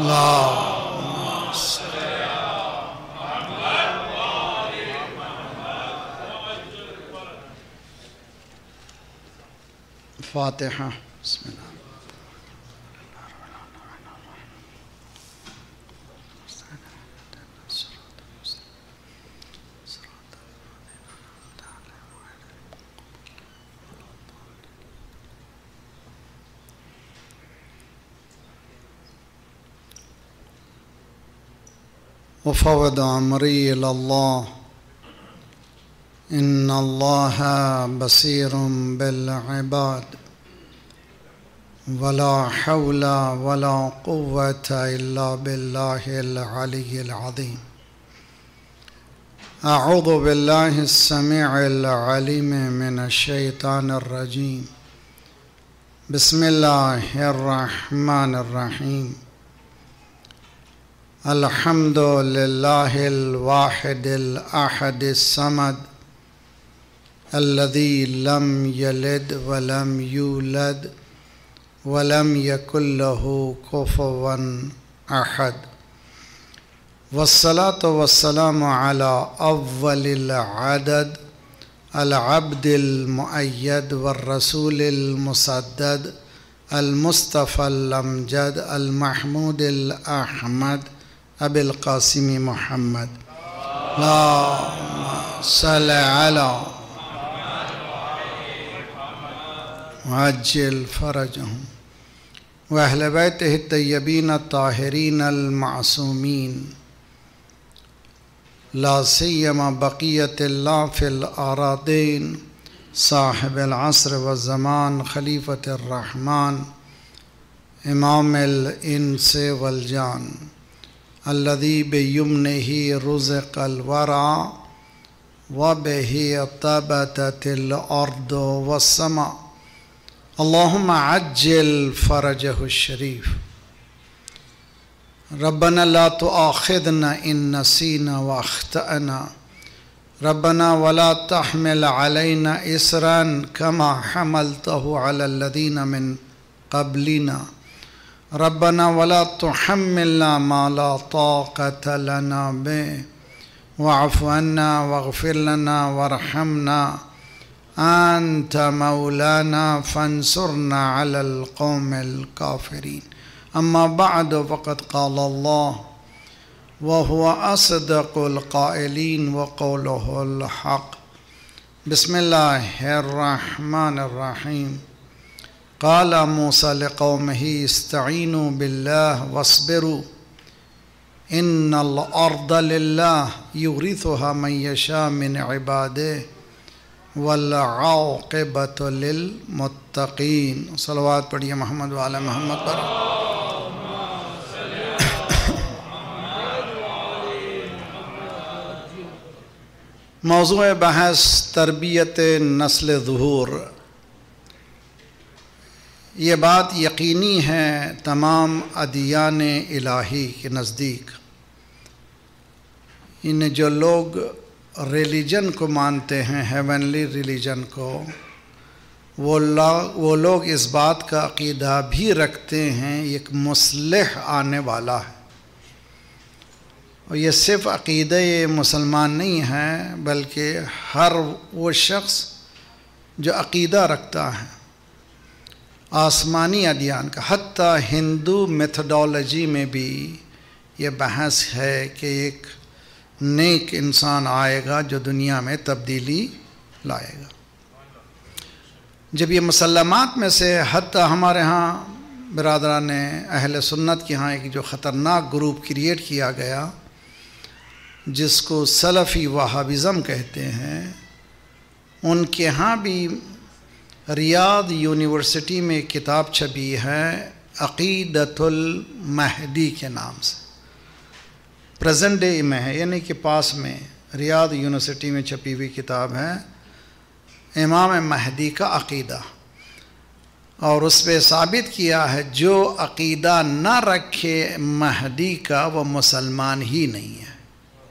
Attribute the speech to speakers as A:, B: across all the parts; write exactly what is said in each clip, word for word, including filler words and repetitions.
A: اللهم فاتحة. بسم الله. وفوض أمري إلى الله إن الله بصير بالعباد ولا حول ولا قوة إلا بالله العلي العظيم. أعوذ بالله السميع العليم من الشيطان الرجيم. بسم الله الرحمن الرحيم. الحمد لله الواحد الأحد الصمد الذي لم يلد ولم يولد ولم يكن له كفوا أحد، والصلاة والسلام على أول العدد العبد المؤيد والرسول المسدد المصطفى الأمجد المحمود الأحمد أبي القاسم محمد. اللهم صل على وعجل فرجهم وأهل بيته الطيبين الطاهرين المعصومين، لا سيما بقية الله في الأراضين صاحب العصر والزمان خليفة الرحمن إمام الإنس والجان الذي بيمنه رزق الورى وبه طبتت الأرض والسماء. اللهم عجل فرجه الشريف. ربنا لا تؤاخذنا إن نسينا وأخطأنا ربنا ولا تحمل علينا إصرا كما حملته على الذين من قبلنا ربنا ولا تحملنا ما لا طاقة لنا به واعف عنا واغفر لنا وارحمنا أنت مولانا فانصرنا على القوم الكافرين. أما بعد، فقد قال الله وهو أصدق القائلين وقوله الحق. بسم الله الرحمن الرحيم. قال موسى لقومه استعينوا بالله واصبروا إن الأرض لله يورثها من يشاء من عباده والعاقبة للمتقين. صلوات پڑھیے محمد وعلی محمد پر. موضوع بحث تربیت نسل ظہور. یہ بات یقینی ہے تمام ادیان الہی کے نزدیک، ان جو لوگ ریلیجن کو مانتے ہیں، ہیونلی ریلیجن کو، وہ لوگ وہ لوگ اس بات کا عقیدہ بھی رکھتے ہیں ایک مصلح آنے والا ہے. اور یہ صرف عقیدہ مسلمان نہیں ہے، بلکہ ہر وہ شخص جو عقیدہ رکھتا ہے آسمانی ادیان کا. حتیٰ ہندو میتھڈالوجی میں بھی یہ بحث ہے کہ ایک نیک انسان آئے گا جو دنیا میں تبدیلی لائے گا. جب یہ مسلمات میں سے حتیٰ ہمارے ہاں برادران اہل سنت کے ہاں ایک جو خطرناک گروپ کریٹ کیا گیا جس کو سلفی وہابزم کہتے ہیں، ان کے ہاں بھی ریاض یونیورسٹی میں کتاب چھپی ہے عقیدۃ المہدی کے نام سے. پریزنٹ ڈے میں ہے، یعنی کہ پاس میں ریاض یونیورسٹی میں چھپی ہوئی کتاب ہے امام مہدی کا عقیدہ. اور اس پہ ثابت کیا ہے جو عقیدہ نہ رکھے مہدی کا وہ مسلمان ہی نہیں ہے.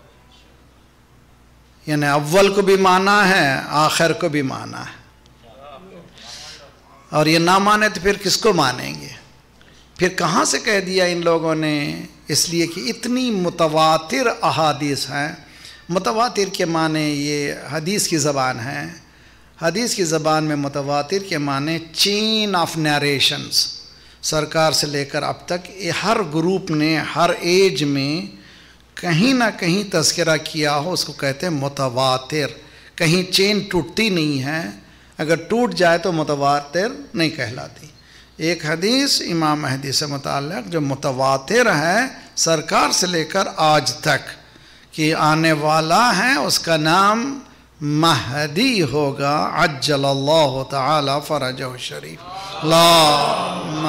A: یعنی اول کو بھی مانا ہے، آخر کو بھی مانا ہے. اور یہ نہ مانے تو پھر کس کو مانیں گے؟ پھر کہاں سے کہہ دیا ان لوگوں نے؟ اس لیے کہ اتنی متواتر احادیث ہیں. متواتر کے معنی یہ حدیث کی زبان ہے. حدیث کی زبان میں متواتر کے معنی چین آف نیریشنز. سرکار سے لے کر اب تک ہر گروپ نے ہر ایج میں کہیں نہ کہیں تذکرہ کیا ہو، اس کو کہتے ہیں متواتر. کہیں چین ٹوٹتی نہیں ہے، اگر ٹوٹ جائے تو متواتر نہیں کہلاتی. ایک حدیث امام مہدی سے متعلق جو متواتر ہے سرکار سے لے کر آج تک کہ آنے والا ہے، اس کا نام مہدی ہوگا. عجل اللہ تعالی فرجہ الشریف. اللہم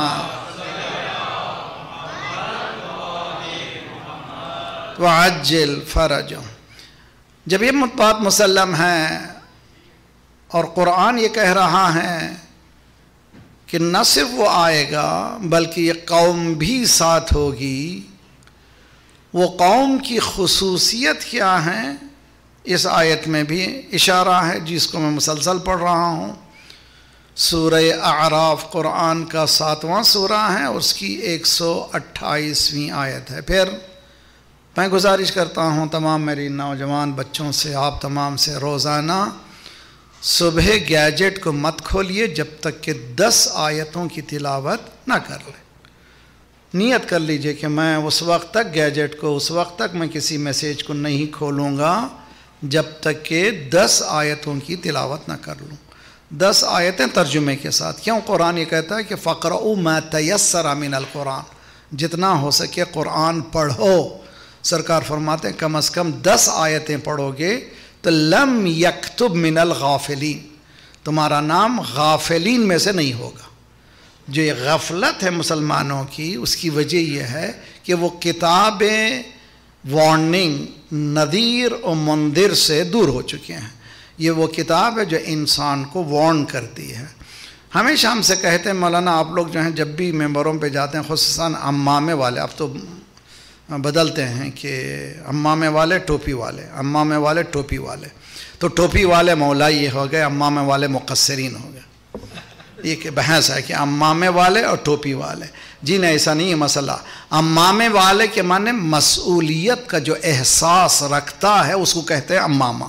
A: وعجل فرجہ. جب یہ بات مسلم ہے اور قرآن یہ کہہ رہا ہے کہ نہ صرف وہ آئے گا بلکہ یہ قوم بھی ساتھ ہوگی، وہ قوم کی خصوصیت کیا ہے اس آیت میں بھی اشارہ ہے جس کو میں مسلسل پڑھ رہا ہوں. سورہ اعراف قرآن کا ساتواں سورہ ہے، اس کی ایک سو اٹھائیسویں آیت ہے. پھر میں گزارش کرتا ہوں تمام میری نوجوان بچوں سے، آپ تمام سے، روزانہ صبح گیجٹ کو مت کھولیے جب تک کہ دس آیتوں کی تلاوت نہ کر لیں. نیت کر لیجئے کہ میں اس وقت تک گیجٹ کو، اس وقت تک میں کسی میسیج کو نہیں کھولوں گا جب تک کہ دس آیتوں کی تلاوت نہ کر لوں. دس آیتیں ترجمے کے ساتھ. کیوں؟ قرآن یہ کہتا ہے کہ فَقْرَؤُوا مَا تَيَسَّرَ مِنَ الْقُرْآنِ. جتنا ہو سکے قرآن پڑھو. سرکار فرماتے ہیں کم از کم دس آیتیں پڑھو گے تو لم یکتب من الغافلین، تمہارا نام غافلین میں سے نہیں ہوگا. جو یہ غفلت ہے مسلمانوں کی، اس کی وجہ یہ ہے کہ وہ کتابیں وارننگ، نذیر و منذر سے دور ہو چکے ہیں. یہ وہ کتاب ہے جو انسان کو وارن کرتی ہے. ہمیشہ ہم سے کہتے ہیں مولانا آپ لوگ جو ہیں جب بھی ممبروں پہ جاتے ہیں، خصوصاً عمامے والے، اب تو بدلتے ہیں کہ عمامے والے ٹوپی والے، عمامے والے ٹوپی والے، تو ٹوپی والے مولائی ہو گئے، عمامے والے مقصرین ہو گئے. ایک بحث ہے کہ عمامے والے اور ٹوپی والے. جی نہیں، ایسا نہیں ہے مسئلہ. عمامے والے کے معنی مسئولیت کا جو احساس رکھتا ہے اس کو کہتے ہیں عمامہ.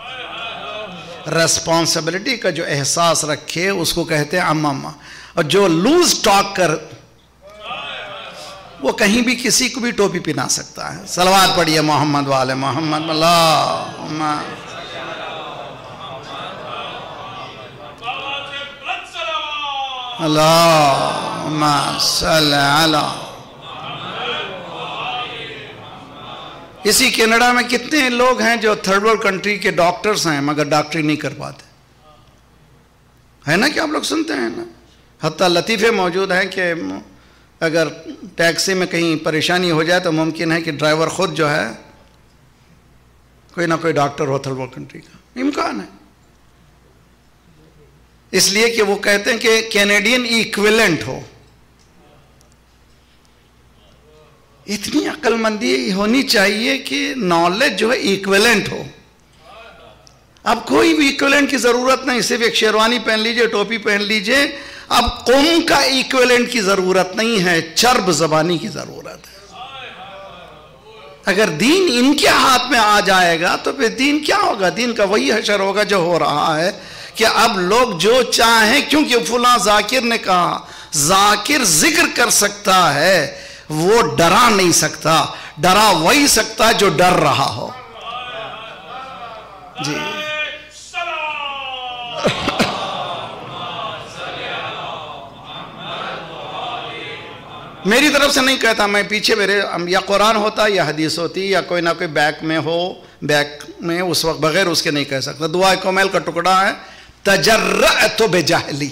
A: ریسپانسبلٹی کا جو احساس رکھے اس کو کہتے ہیں عمامہ. اور جو لوز ٹاک کر، وہ کہیں بھی کسی کو بھی ٹوپی پہنا سکتا ہے. صلوات پڑھیے محمد والے محمد. اللہم اللہم صلی علی. اسی کینیڈا میں کتنے لوگ ہیں جو تھرڈ ورلڈ کنٹری کے ڈاکٹرز ہیں مگر ڈاکٹری نہیں کر پاتے، ہے نا؟ کہ آپ لوگ سنتے ہیں نا، حتیٰ لطیفے موجود ہیں کہ اگر ٹیکسی میں کہیں پریشانی ہو جائے تو ممکن ہے کہ ڈرائیور خود جو ہے کوئی نہ کوئی ڈاکٹر ہو تھرڈ ورلڈ کنٹری کا، امکان ہے. اس لیے کہ وہ کہتے ہیں کہ کینیڈین ایکویلنٹ ہو. اتنی عقل مندی ہونی چاہیے کہ نالج جو ہے ایکویلنٹ ہو. اب کوئی بھی ایکویلنٹ کی ضرورت نہیں، صرف ایک شیروانی پہن لیجئے، ٹوپی پہن لیجئے. اب قوم کا ایکویلنٹ کی ضرورت نہیں ہے، چرب زبانی کی ضرورت ہے. اگر دین ان کے ہاتھ میں آ جائے گا تو پھر دین کیا ہوگا؟ دین کا وہی حشر ہوگا جو ہو رہا ہے کہ اب لوگ جو چاہیں، کیونکہ فلاں ذاکر نے کہا، ذاکر ذکر کر سکتا ہے، وہ ڈرا نہیں سکتا. ڈرا وہی سکتا ہے جو ڈر رہا ہو. جی میری طرف سے نہیں کہتا، میں پیچھے میرے یا قرآن ہوتا یا حدیث ہوتی یا کوئی نہ کوئی بیک میں ہو، بیک میں اس وقت بغیر اس کے نہیں کہہ سکتا. دعا کمیل کا ٹکڑا ہے، تجرأت بجہلی،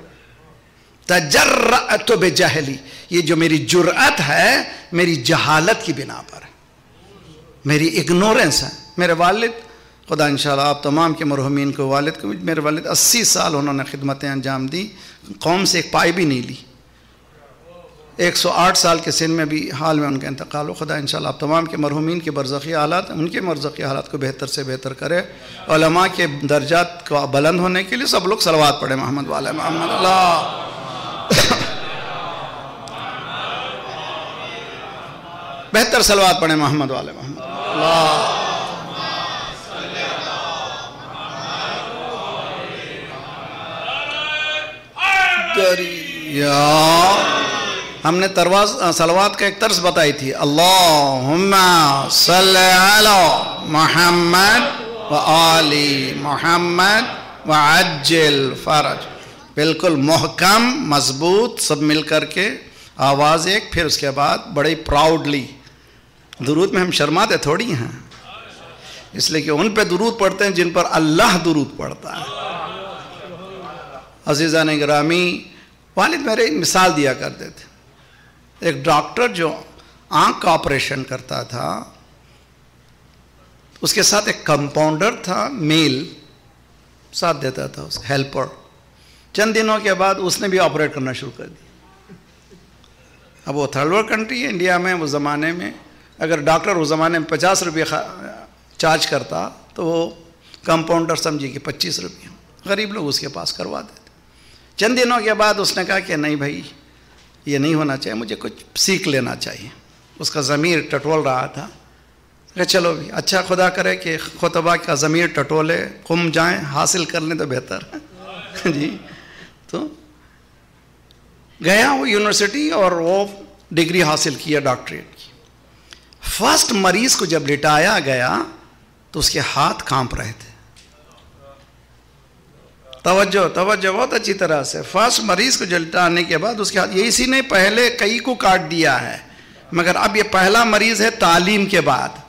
A: تجرأت بجہلی. یہ جو میری جرأت ہے میری جہالت کی بنا پر ہے، میری اگنورنس ہے. میرے والد، خدا انشاءاللہ آپ تمام کے مرحومین کو، والد کو، میرے والد اسی سال انہوں نے خدمتیں انجام دی، قوم سے ایک پائی بھی نہیں لی. ایک سو آٹھ سال کے سن میں بھی حال میں ان کا انتقال ہو. خدا انشاءاللہ آپ تمام کے مرحومین کے برزخی حالات، ان کے برزخی حالات کو بہتر سے بہتر کرے. علماء کے درجات کو بلند ہونے کے لیے سب لوگ صلوات پڑھیں محمد والے محمد. اللہ بہتر صلوات پڑھیں محمد والے محمد. اللہ دریا. ہم نے ترواز صلوات کا ایک طرز بتائی تھی. اللہم صلی علی محمد و آلی محمد و عجل فرج. بالکل محکم مضبوط سب مل کر کے آواز ایک. پھر اس کے بعد بڑے پراؤڈلی. درود میں ہم شرماتے تھوڑی ہیں، اس لیے کہ ان پہ درود پڑھتے ہیں جن پر اللہ درود پڑھتا ہے. عزیزان گرامی، والد میرے ایک مثال دیا کرتے تھے. ایک ڈاکٹر جو آنکھ کا آپریشن کرتا تھا، اس کے ساتھ ایک کمپاؤنڈر تھا، میل ساتھ دیتا تھا، اس ہیلپر. چند دنوں کے بعد اس نے بھی آپریٹ کرنا شروع کر دیا. اب وہ تھرڈ ورلڈ کنٹری ہے، انڈیا میں اس زمانے میں اگر ڈاکٹر اس زمانے میں پچاس روپے چارج کرتا تو وہ کمپاؤنڈر سمجھے کہ پچیس روپے. غریب لوگ اس کے پاس کروا دیتے. چند دنوں کے بعد اس نے کہا کہ نہیں بھائی یہ نہیں ہونا چاہیے، مجھے کچھ سیکھ لینا چاہیے. اس کا ضمیر ٹٹول رہا تھا کہ چلو بھی اچھا خدا کرے کہ خطبہ کا ضمیر ٹٹولے، قم جائیں، حاصل کر لیں تو بہتر ہے. جی تو گیا وہ یونیورسٹی اور وہ ڈگری حاصل کیا ڈاکٹریٹ کی. فرسٹ مریض کو جب لٹایا گیا تو اس کے ہاتھ کانپ رہے تھے. توجہ توجہ بہت اچھی طرح سے. فرسٹ مریض کو لٹانے کے بعد اس کے ہاتھ، یہ اسی نے پہلے کئی کو کاٹ دیا ہے مگر اب یہ پہلا مریض ہے تعلیم کے بعد.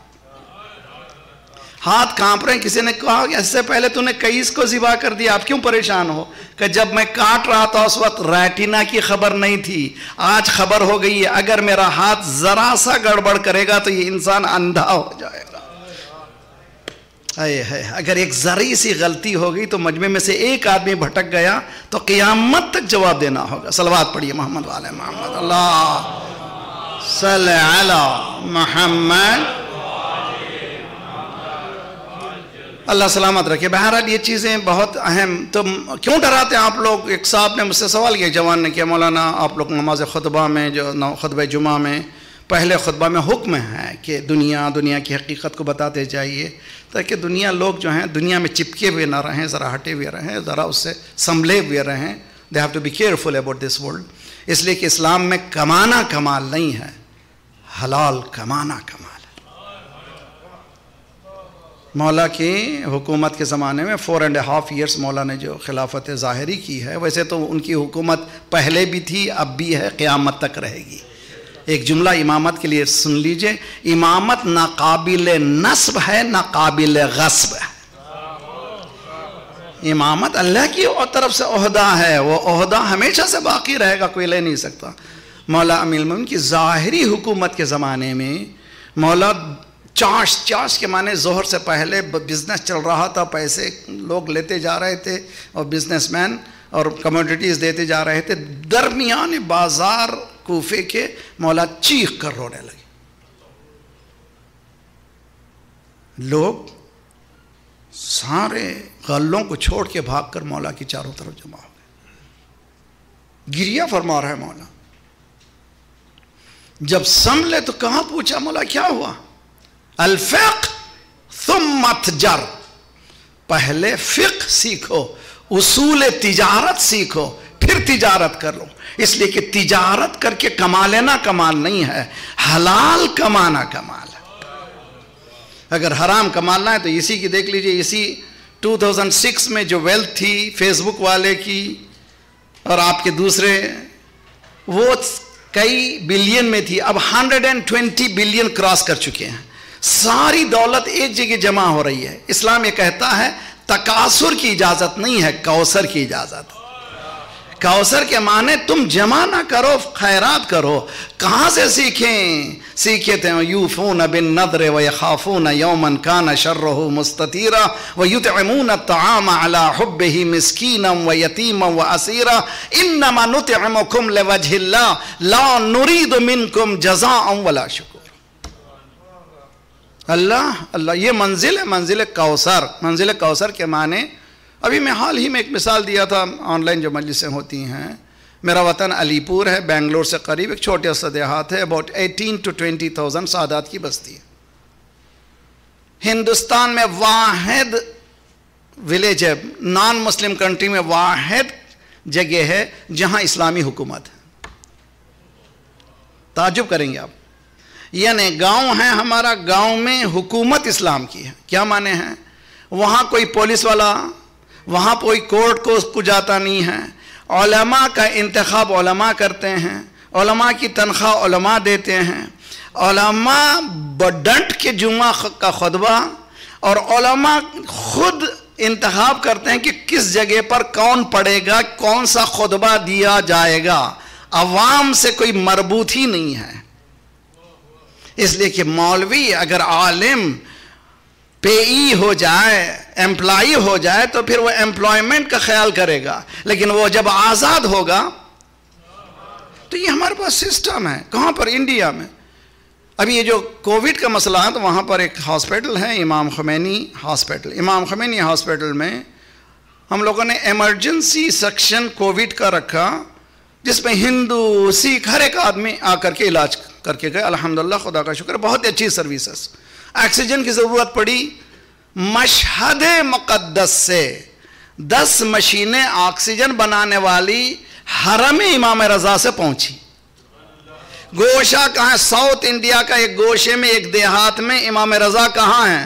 A: ہاتھ کانپ رہے ہیں. کسی نے کہا کہ اس سے پہلے تو نے کئیس کو ذبح کر دیا، آپ کیوں پریشان ہو؟ کہ جب میں کاٹ رہا تھا اس وقت ریٹینا کی خبر نہیں تھی، آج خبر ہو گئی ہے. اگر میرا ہاتھ ذرا سا گڑبڑ کرے گا تو یہ انسان اندھا ہو جائے گا. اگر ایک ذرا سی غلطی ہو گئی تو مجمع میں سے ایک آدمی بھٹک گیا تو قیامت تک جواب دینا ہوگا. صلوات پڑھیے محمد والے محمد. اللہ صلی علی محمد. اللہ سلامت رکھے. بہرحال یہ چیزیں بہت اہم. تم کیوں ڈراتے ہیں آپ لوگ؟ ایک صاحب نے مجھ سے سوال کیا، جوان نے کیا، مولانا آپ لوگ نماز خطبہ میں جو خطبہ جمعہ میں پہلے خطبہ میں حکم ہے کہ دنیا دنیا کی حقیقت کو بتاتے جائیے تاکہ دنیا لوگ جو ہیں دنیا میں چپکے ہوئے نہ رہیں، ذرا ہٹے ہوئے رہیں، ذرا اس سے سنبھلے ہوئے رہیں. They have to be careful about this world. اس لیے کہ اسلام میں کمانا کمال نہیں ہے، حلال کمانا کمال ہے. مولا کی حکومت کے زمانے میں فور اینڈ ہاف ایئرس مولا نے جو خلافت ظاہری کی ہے، ویسے تو ان کی حکومت پہلے بھی تھی، اب بھی ہے، قیامت تک رہے گی. ایک جملہ امامت کے لیے سن لیجئے. امامت نہ قابل نصب ہے نہ قابل غصب ہے. امامت اللہ کی طرف سے عہدہ ہے، وہ عہدہ ہمیشہ سے باقی رہے گا، کوئی لے نہیں سکتا. مولا امیر المومنین کی ظاہری حکومت کے زمانے میں مولا چاش چاش کے معنی ظہر سے پہلے بزنس چل رہا تھا، پیسے لوگ لیتے جا رہے تھے اور بزنس مین اور کموڈیٹیز دیتے جا رہے تھے. درمیان بازار کوفے کے مولا چیخ کر رونے لگے. لوگ سارے غلوں کو چھوڑ کے بھاگ کر مولا کی چاروں طرف جمع ہو گئے. گریہ فرما رہا ہے مولا. جب سنبھلے تو کہاں پوچھا مولا کیا ہوا؟ الفقہ ثم اتجر. پہلے فقہ سیکھو، اصول تجارت سیکھو، پھر تجارت کر لو. اس لیے کہ تجارت کر کے کما لینا کمال نہیں ہے، حلال کمانا کمال ہے. اگر حرام کمالنا ہے تو اسی کی دیکھ لیجئے. اسی دو ہزار چھ میں جو ویلتھ تھی فیس بک والے کی اور آپ کے دوسرے، وہ کئی بلین میں تھی، اب hundred and twenty billion cross کر چکے ہیں. ساری دولت ایک جگہ جمع ہو رہی ہے. اسلام یہ کہتا ہے تکاثر کی اجازت نہیں ہے، کوثر کی اجازت. کوثر کے معنی تم جمع نہ کرو، خیرات کرو. کہاں سے سیکھیں؟ سیکھے تھے یوفون بالنذر ویخافون یوما کان شرہ مستطیرا ویطعمون الطعام علی حبہ مسکینا ویتیما واسیرا انما نطعمکم لوجہ اللہ لا نرید منکم جزاء ولا شکور. اللہ اللہ یہ منزل ہے، منزل کوثر. منزل کوثر کے معنی ابھی میں حال ہی میں ایک مثال دیا تھا. آن لائن جو مجلسیں ہوتی ہیں میرا وطن علی پور ہے، بنگلور سے قریب، ایک چھوٹے سا دیہات ہے، about eighteen to twenty thousand سادات کی بستی ہے. ہندوستان میں واحد ولیج ہے، نان مسلم کنٹری میں واحد جگہ ہے جہاں اسلامی حکومت ہے. تعجب کریں گے آپ. یعنی گاؤں ہے ہمارا، گاؤں میں حکومت اسلام کی ہے. کیا معنی ہے؟ وہاں کوئی پولیس والا، وہاں کوئی کورٹ کو جاتا نہیں ہے. علماء کا انتخاب علماء کرتے ہیں، علماء کی تنخواہ علماء دیتے ہیں. علماء بڈنٹ کے جمعہ کا خطبہ، اور علماء خود انتخاب کرتے ہیں کہ کس جگہ پر کون پڑھے گا، کون سا خطبہ دیا جائے گا. عوام سے کوئی مربوط ہی نہیں ہے. اس لیے کہ مولوی اگر عالم پے ای ہو جائے، امپلائی ہو جائے، تو پھر وہ امپلائمنٹ کا خیال کرے گا. لیکن وہ جب آزاد ہوگا تو یہ ہمارے پاس سسٹم ہے. کہاں پر؟ انڈیا میں. ابھی یہ جو کووڈ کا مسئلہ ہے تو وہاں پر ایک ہاسپٹل ہے، امام خمینی ہاسپٹل. امام خمینی ہاسپٹل میں ہم لوگوں نے ایمرجنسی سیکشن کووڈ کا رکھا، جس میں ہندو سکھ ہر ایک آدمی آ کر کے علاج کر کے گئے. الحمدللہ، خدا کا شکر، بہت اچھی سروسز. آکسیجن کی ضرورت پڑی، مشہد مقدس سے دس مشینیں آکسیجن بنانے والی حرم امام رضا سے پہنچی. گوشہ کہاں ہے؟ ساؤتھ انڈیا کا ایک گوشے میں، ایک دیہات میں امام رضا کہاں ہیں؟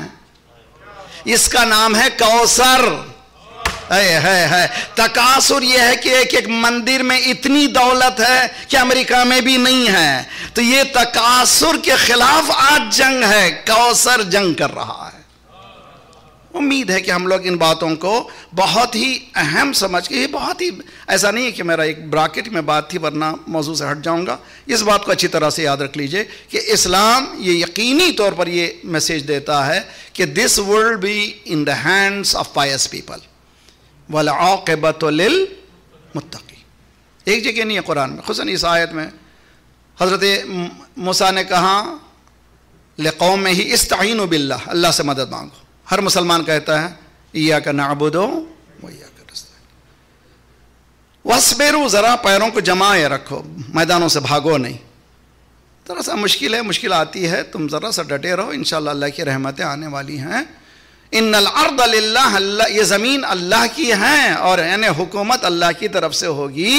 A: اس کا نام ہے کوثر. ہے ہے ہے تکاثر یہ ہے کہ ایک ایک مندر میں اتنی دولت ہے کہ امریکہ میں بھی نہیں ہے. تو یہ تکاثر کے خلاف آج جنگ ہے. کوثر جنگ کر رہا ہے. امید ہے کہ ہم لوگ ان باتوں کو بہت ہی اہم سمجھ کے، یہ بہت ہی ایسا نہیں ہے کہ میرا ایک براکٹ میں بات تھی ورنہ موضوع سے ہٹ جاؤں گا. اس بات کو اچھی طرح سے یاد رکھ لیجئے کہ اسلام یہ یقینی طور پر یہ میسیج دیتا ہے کہ this will be in the hands of pious people وَالْعَاقِبَةُ لِلْمُتَّقِينَ. ایک جگہ نہیں ہے قرآن میں، خصوصاً اس آیت میں حضرت موسیٰ نے کہا لِقَوْمِهِ اسْتَعِينُوا بِاللَّهِ، اللہ سے مدد مانگو. ہر مسلمان کہتا ہے إِيَّاكَ نَعْبُدُ وَإِيَّاكَ نَسْتَعِينُ. وَاصْبِرُوا، ذرا پیروں کو جمائے رکھو، میدانوں سے بھاگو نہیں. ذرا سا مشکل ہے، مشکل آتی ہے، تم ذرا سا ڈٹے رہو، انشاءاللہ اللہ کی رحمتیں آنے والی ہیں. ان الارض للہ، اللہ، یہ زمین اللہ کی ہے اور یعنی حکومت اللہ کی طرف سے ہوگی.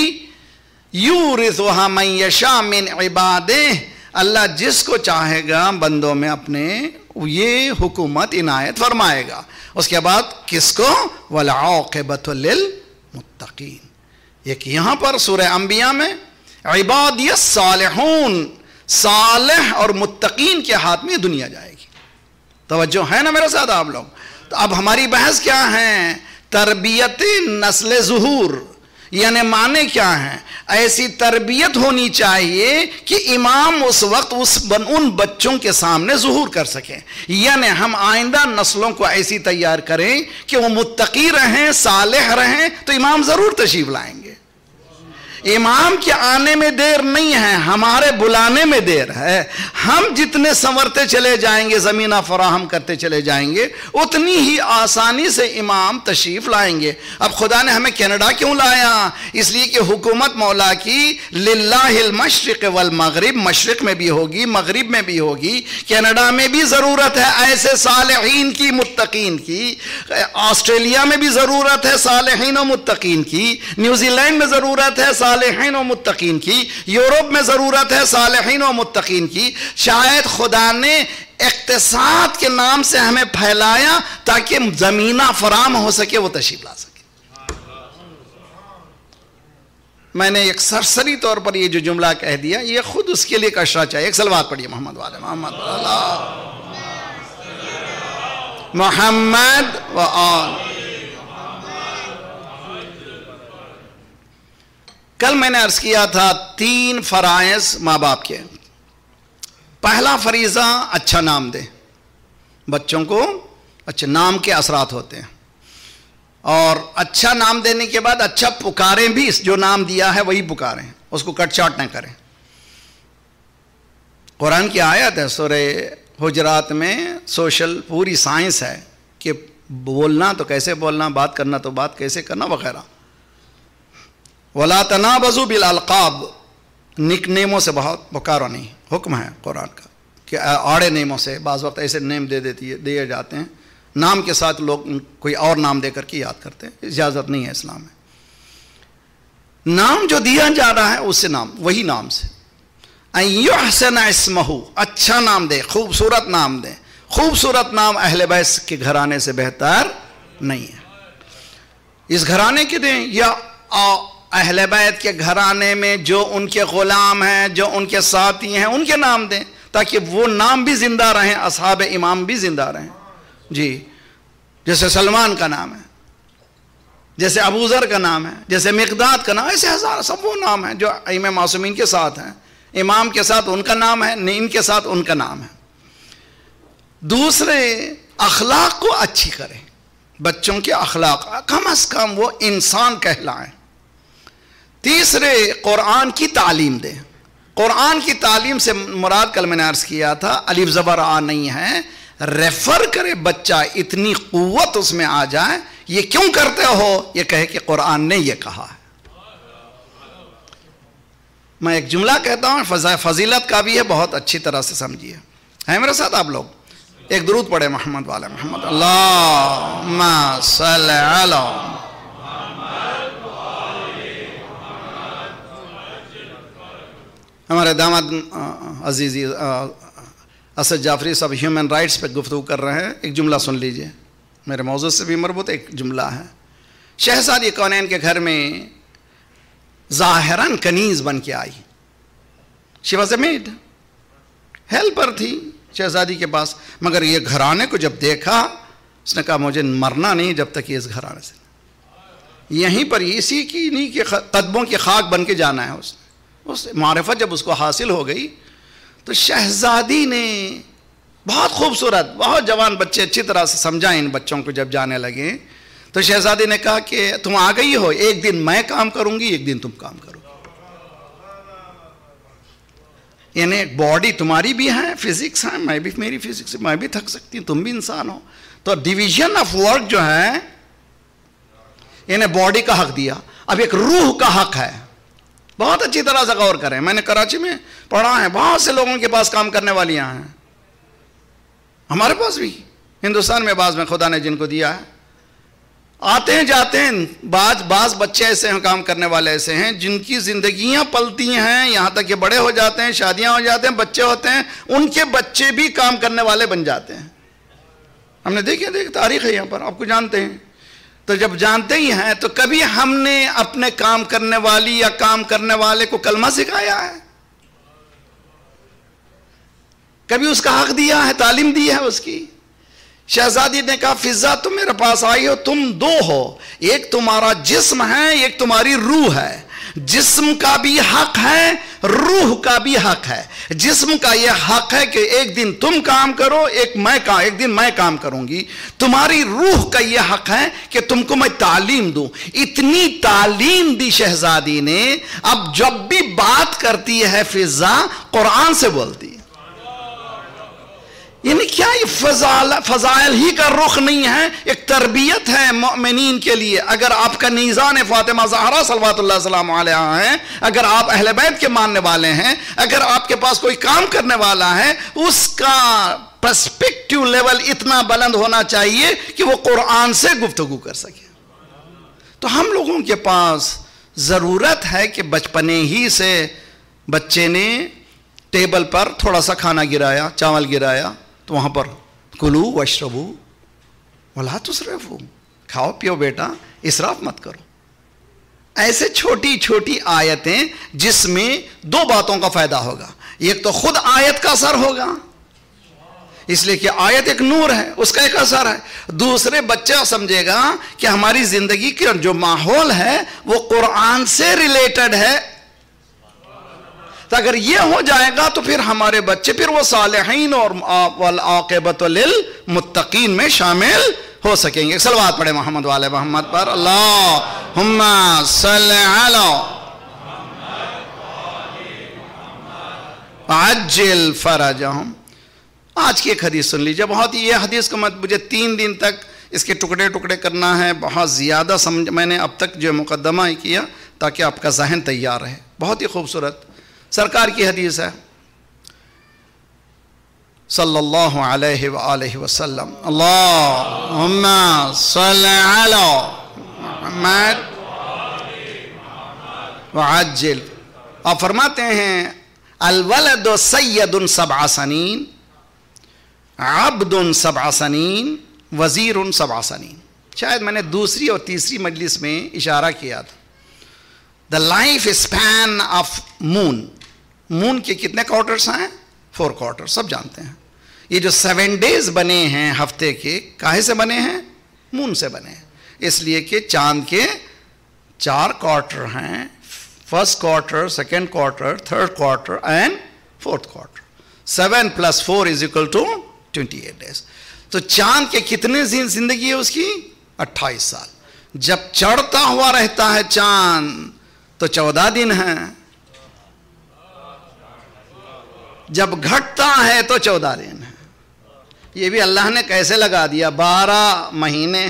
A: یورثها من یشاء من عبادہ، اللہ جس کو چاہے گا بندوں میں اپنے یہ حکومت عنایت فرمائے گا. اس کے بعد کس کو؟ والعاقبۃ للمتقین. ایک یہاں پر سورہ انبیاء میں عبادی الصالحون، صالح اور متقین کے ہاتھ میں دنیا جائے گی. توجہ ہے نا میرے ساتھ آپ لوگ؟ تو اب ہماری بحث کیا ہے؟ تربیت نسل ظہور. یعنی معنی کیا ہے؟ ایسی تربیت ہونی چاہیے کہ امام اس وقت اس ان بچوں کے سامنے ظہور کر سکیں. یعنی ہم آئندہ نسلوں کو ایسی تیار کریں کہ وہ متقی رہیں، صالح رہیں، تو امام ضرور تشریف لائیں گے. امام کے آنے میں دیر نہیں ہے، ہمارے بلانے میں دیر ہے. ہم جتنے سنورتے چلے جائیں گے، زمینہ فراہم کرتے چلے جائیں گے، اتنی ہی آسانی سے امام تشریف لائیں گے. اب خدا نے ہمیں کینیڈا کیوں لایا؟ اس لیے کہ حکومت مولا کی للہ المشرق والمغرب، مشرق میں بھی ہوگی، مغرب میں بھی ہوگی. کینیڈا میں بھی ضرورت ہے ایسے صالحین کی، متقین کی. آسٹریلیا میں بھی ضرورت ہے صالحین و متقین کی. نیوزی لینڈ میں ضرورت ہے صالحین و متقین کی. یورپ میں ضرورت ہے صالحین و متقین کی. شاید خدا نے اقتصاد کے نام سے ہمیں پھیلایا تاکہ زمینہ فراہم ہو سکے، وہ تشریف لا سکے. میں نے ایک سرسری طور پر یہ جو جملہ کہہ دیا، یہ خود اس کے لیے کشرا چاہیے. ایک صلوات پڑھیے محمد والے محمد اللہ محمد و آل. کل میں نے عرض کیا تھا تین فرائض ماں باپ کے. پہلا فریضہ اچھا نام دے. بچوں کو اچھے نام کے اثرات ہوتے ہیں، اور اچھا نام دینے کے بعد اچھا پکاریں بھی. جو نام دیا ہے وہی پکاریں، اس کو کٹ چاٹ نہ کریں. قرآن کی آیت ہے سورہ حجرات میں، سوشل پوری سائنس ہے کہ بولنا تو کیسے بولنا، بات کرنا تو بات کیسے کرنا وغیرہ. ولا تنابزوا بالالقاب، نک نیموں سے بہت پکارو نہیں، حکم ہے قرآن کا کہ آڑے نیموں سے بعض وقت ایسے نیم دے دیتی ہے دیے جاتے ہیں، نام کے ساتھ لوگ کوئی اور نام دے کر کے یاد کرتے ہیں، اجازت نہیں ہے اسلام میں۔ نام جو دیا جا رہا ہے اس سے نام، وہی نام سے، ان یحسن اسمہ، اچھا نام دے، خوبصورت نام دے۔ خوبصورت نام اہل بیت کے گھرانے سے بہتر نہیں ہے، اس گھرانے کے دیں یا اہل بیت کے گھرانے میں جو ان کے غلام ہیں، جو ان کے ساتھی ہیں، ان کے نام دیں تاکہ وہ نام بھی زندہ رہیں، اصحاب امام بھی زندہ رہیں۔ جی، جیسے سلمان کا نام ہے، جیسے ابو ذر کا نام ہے، جیسے مقداد کا نام، ایسے ہزار سب وہ نام ہیں جو ائمہ معصومین کے ساتھ ہیں، امام کے ساتھ ان کا نام ہے، ان کے ساتھ ان کا نام ہے۔ دوسرے اخلاق کو اچھی کریں، بچوں کے اخلاق کم از کم وہ انسان کہلائیں۔ تیسرے قرآن کی تعلیم دیں۔ قرآن کی تعلیم سے مراد کل میں نے عرض کیا تھا الف زبر آ نہیں ہے، ریفر کرے بچہ، اتنی قوت اس میں آ جائے، یہ کیوں کرتے ہو، یہ کہے کہ قرآن نے یہ کہا ہے۔ میں ایک جملہ کہتا ہوں فضیلت کا بھی ہے، بہت اچھی طرح سے سمجھیے، ہے میرے ساتھ آپ لوگ؟ ایک درود پڑھے محمد والے محمد، اللہم صلی علی ہمارے داماد عزیزی اسد جعفری صاحب ہیومن رائٹس پہ گفتگو کر رہے ہیں، ایک جملہ سن لیجئے، میرے موضوع سے بھی مربوط ایک جملہ ہے۔ شہزادی کونین کے گھر میں ظاہراً کنیز بن کے آئی، she was a maid, helper تھی شہزادی کے پاس، مگر یہ گھرانے کو جب دیکھا اس نے کہا مجھے مرنا نہیں جب تک یہ اس گھرانے سے، یہیں پر اسی کی نہیں کہ قدموں کی خاک بن کے جانا ہے۔ اس نے اس معرفت جب اس کو حاصل ہو گئی تو شہزادی نے بہت خوبصورت، بہت جوان بچے اچھی طرح سے سمجھائیں ان بچوں کو، جب جانے لگے تو شہزادی نے کہا کہ تم آ گئی ہو، ایک دن میں کام کروں گی، ایک دن تم کام کرو گی، یعنی ایک باڈی تمہاری بھی ہے، فزکس ہے، میں بھی میری فزکس، میں بھی تھک سکتی ہوں، تم بھی انسان ہو، تو ڈویژن آف ورک جو ہے انہیں باڈی کا حق دیا، اب ایک روح کا حق ہے۔ بہت اچھی طرح سے غور کریں، میں نے کراچی میں پڑھا ہے، بہت سے لوگوں کے پاس کام کرنے والیاں ہیں، ہمارے پاس بھی ہندوستان میں بعض میں خدا نے جن کو دیا ہے، آتے ہیں جاتے ہیں، بعض بعض بچے ایسے ہیں، کام کرنے والے ایسے ہیں جن کی زندگیاں پلتی ہیں، یہاں تک کہ بڑے ہو جاتے ہیں، شادیاں ہو جاتے ہیں، بچے ہوتے ہیں، ان کے بچے بھی کام کرنے والے بن جاتے ہیں۔ ہم نے دیکھے دیکھ تاریخ ہے یہاں پر، آپ کو جانتے ہیں، تو جب جانتے ہی ہیں تو کبھی ہم نے اپنے کام کرنے والی یا کام کرنے والے کو کلمہ سکھایا ہے؟ کبھی اس کا حق دیا ہے، تعلیم دی ہے اس کی؟ شہزادی نے کہا فضا تم میرے پاس آئی ہو، تم دو ہو، ایک تمہارا جسم ہے، ایک تمہاری روح ہے، جسم کا بھی حق ہے، روح کا بھی حق ہے۔ جسم کا یہ حق ہے کہ ایک دن تم کام کرو، ایک میں کام ایک دن میں کام کروں گی، تمہاری روح کا یہ حق ہے کہ تم کو میں تعلیم دوں۔ اتنی تعلیم دی شہزادی نے، اب جب بھی بات کرتی ہے فضا قرآن سے بولتی ہے، یعنی کیا یہ فضائل فضائل ہی کا رخ نہیں ہے، ایک تربیت ہے مومنین کے لیے۔ اگر آپ کا نیزان فاطمہ زہرا صلوات اللہ السلام علیہا ہے، اگر آپ اہل بیت کے ماننے والے ہیں، اگر آپ کے پاس کوئی کام کرنے والا ہے، اس کا پرسپیکٹیو لیول اتنا بلند ہونا چاہیے کہ وہ قرآن سے گفتگو کر سکے۔ تو ہم لوگوں کے پاس ضرورت ہے کہ بچپنے ہی سے بچے نے ٹیبل پر تھوڑا سا کھانا گرایا، چاول گرایا، تو وہاں پر کلو واشربو ولا تسرفو، کھاؤ پیو بیٹا، اسراف مت کرو۔ ایسے چھوٹی چھوٹی آیتیں جس میں دو باتوں کا فائدہ ہوگا، ایک تو خود آیت کا اثر ہوگا، اس لیے کہ آیت ایک نور ہے، اس کا ایک اثر ہے، دوسرے بچہ سمجھے گا کہ ہماری زندگی کا جو ماحول ہے وہ قرآن سے ریلیٹڈ ہے۔ تو اگر یہ ہو جائے گا تو پھر ہمارے بچے پھر وہ صالحین اور والعاقبۃ للمتقین میں شامل ہو سکیں گے۔ صلوات پڑھے محمد والے محمد پر، اللہم صلی علی عجل فرجہم۔ آج کی ایک حدیث سن لیجئے، بہت یہ حدیث کو مت مجھے تین دن تک اس کے ٹکڑے ٹکڑے کرنا ہے، بہت زیادہ سمجھ میں نے اب تک جو مقدمہ ہی کیا تاکہ آپ کا ذہن تیار رہے. بہت ہی خوبصورت سرکار کی حدیث ہے صلی اللہ علیہ وآلہ وسلم. اللہم صل علی محمد وعجل. آپ فرماتے ہیں الولد سید سبع سنین عبد سبع سنین وزیر سبع سنین. شاید میں نے دوسری اور تیسری مجلس میں اشارہ کیا تھا. The life span of moon. Moon کے کتنے کوارٹرز ہیں؟ Four quarter. سب جانتے ہیں. یہ جو سیون ڈیز بنے ہیں ہفتے کے کاہے سے بنے ہیں؟ مون سے بنے ہیں. اس لیے کہ چاند کے چار کوارٹر ہیں. First quarter, second quarter, third quarter and fourth quarter. Seven plus four is equal to twenty eight days. تو چاند کے کتنے زندگی ہے اس کی؟ اٹھائیس سال. جب چڑھتا ہوا رہتا ہے چاند تو چودہ دن ہے. جب گھٹتا ہے تو چودہ دن ہے. یہ بھی اللہ نے کیسے لگا دیا؟ بارہ مہینے,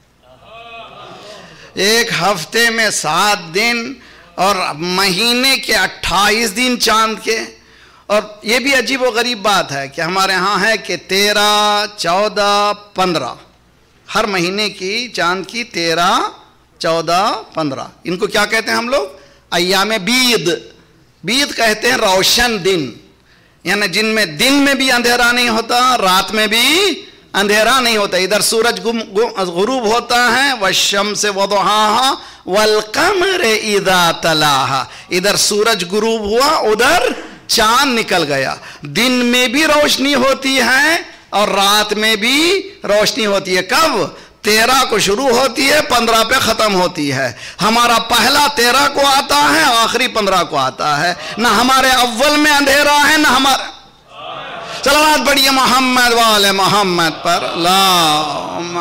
A: ایک ہفتے میں سات دن اور مہینے کے اٹھائیس دن چاند کے. اور یہ بھی عجیب و غریب بات ہے کہ ہمارے ہاں ہے کہ تیرہ, چودہ, پندرہ ہر مہینے کی چاند کی تیرہ, چودہ, پندرہ. ان کو کیا کہتے ہیں ہم لوگ؟ ایام بید. بید کہتے ہیں روشن دن, یعنی جن میں دن میں بھی اندھیرا نہیں ہوتا, رات میں بھی اندھیرا نہیں ہوتا. ادھر سورج غروب ہوتا ہے والشمس وضحاها والقمر اذا تلاها. ادھر سورج غروب ہوا, ادھر چاند نکل گیا. دن میں بھی روشنی ہوتی ہے اور رات میں بھی روشنی ہوتی ہے. کب؟ تیرہ کو شروع ہوتی ہے, پندرہ پہ ختم ہوتی ہے. ہمارا پہلا تیرہ کو آتا ہے, آخری پندرہ کو آتا ہے. نہ ہمارے اول میں اندھیرا ہے نہ ہمارا. صلوات پڑھیے محمد والے محمد پر. اللہم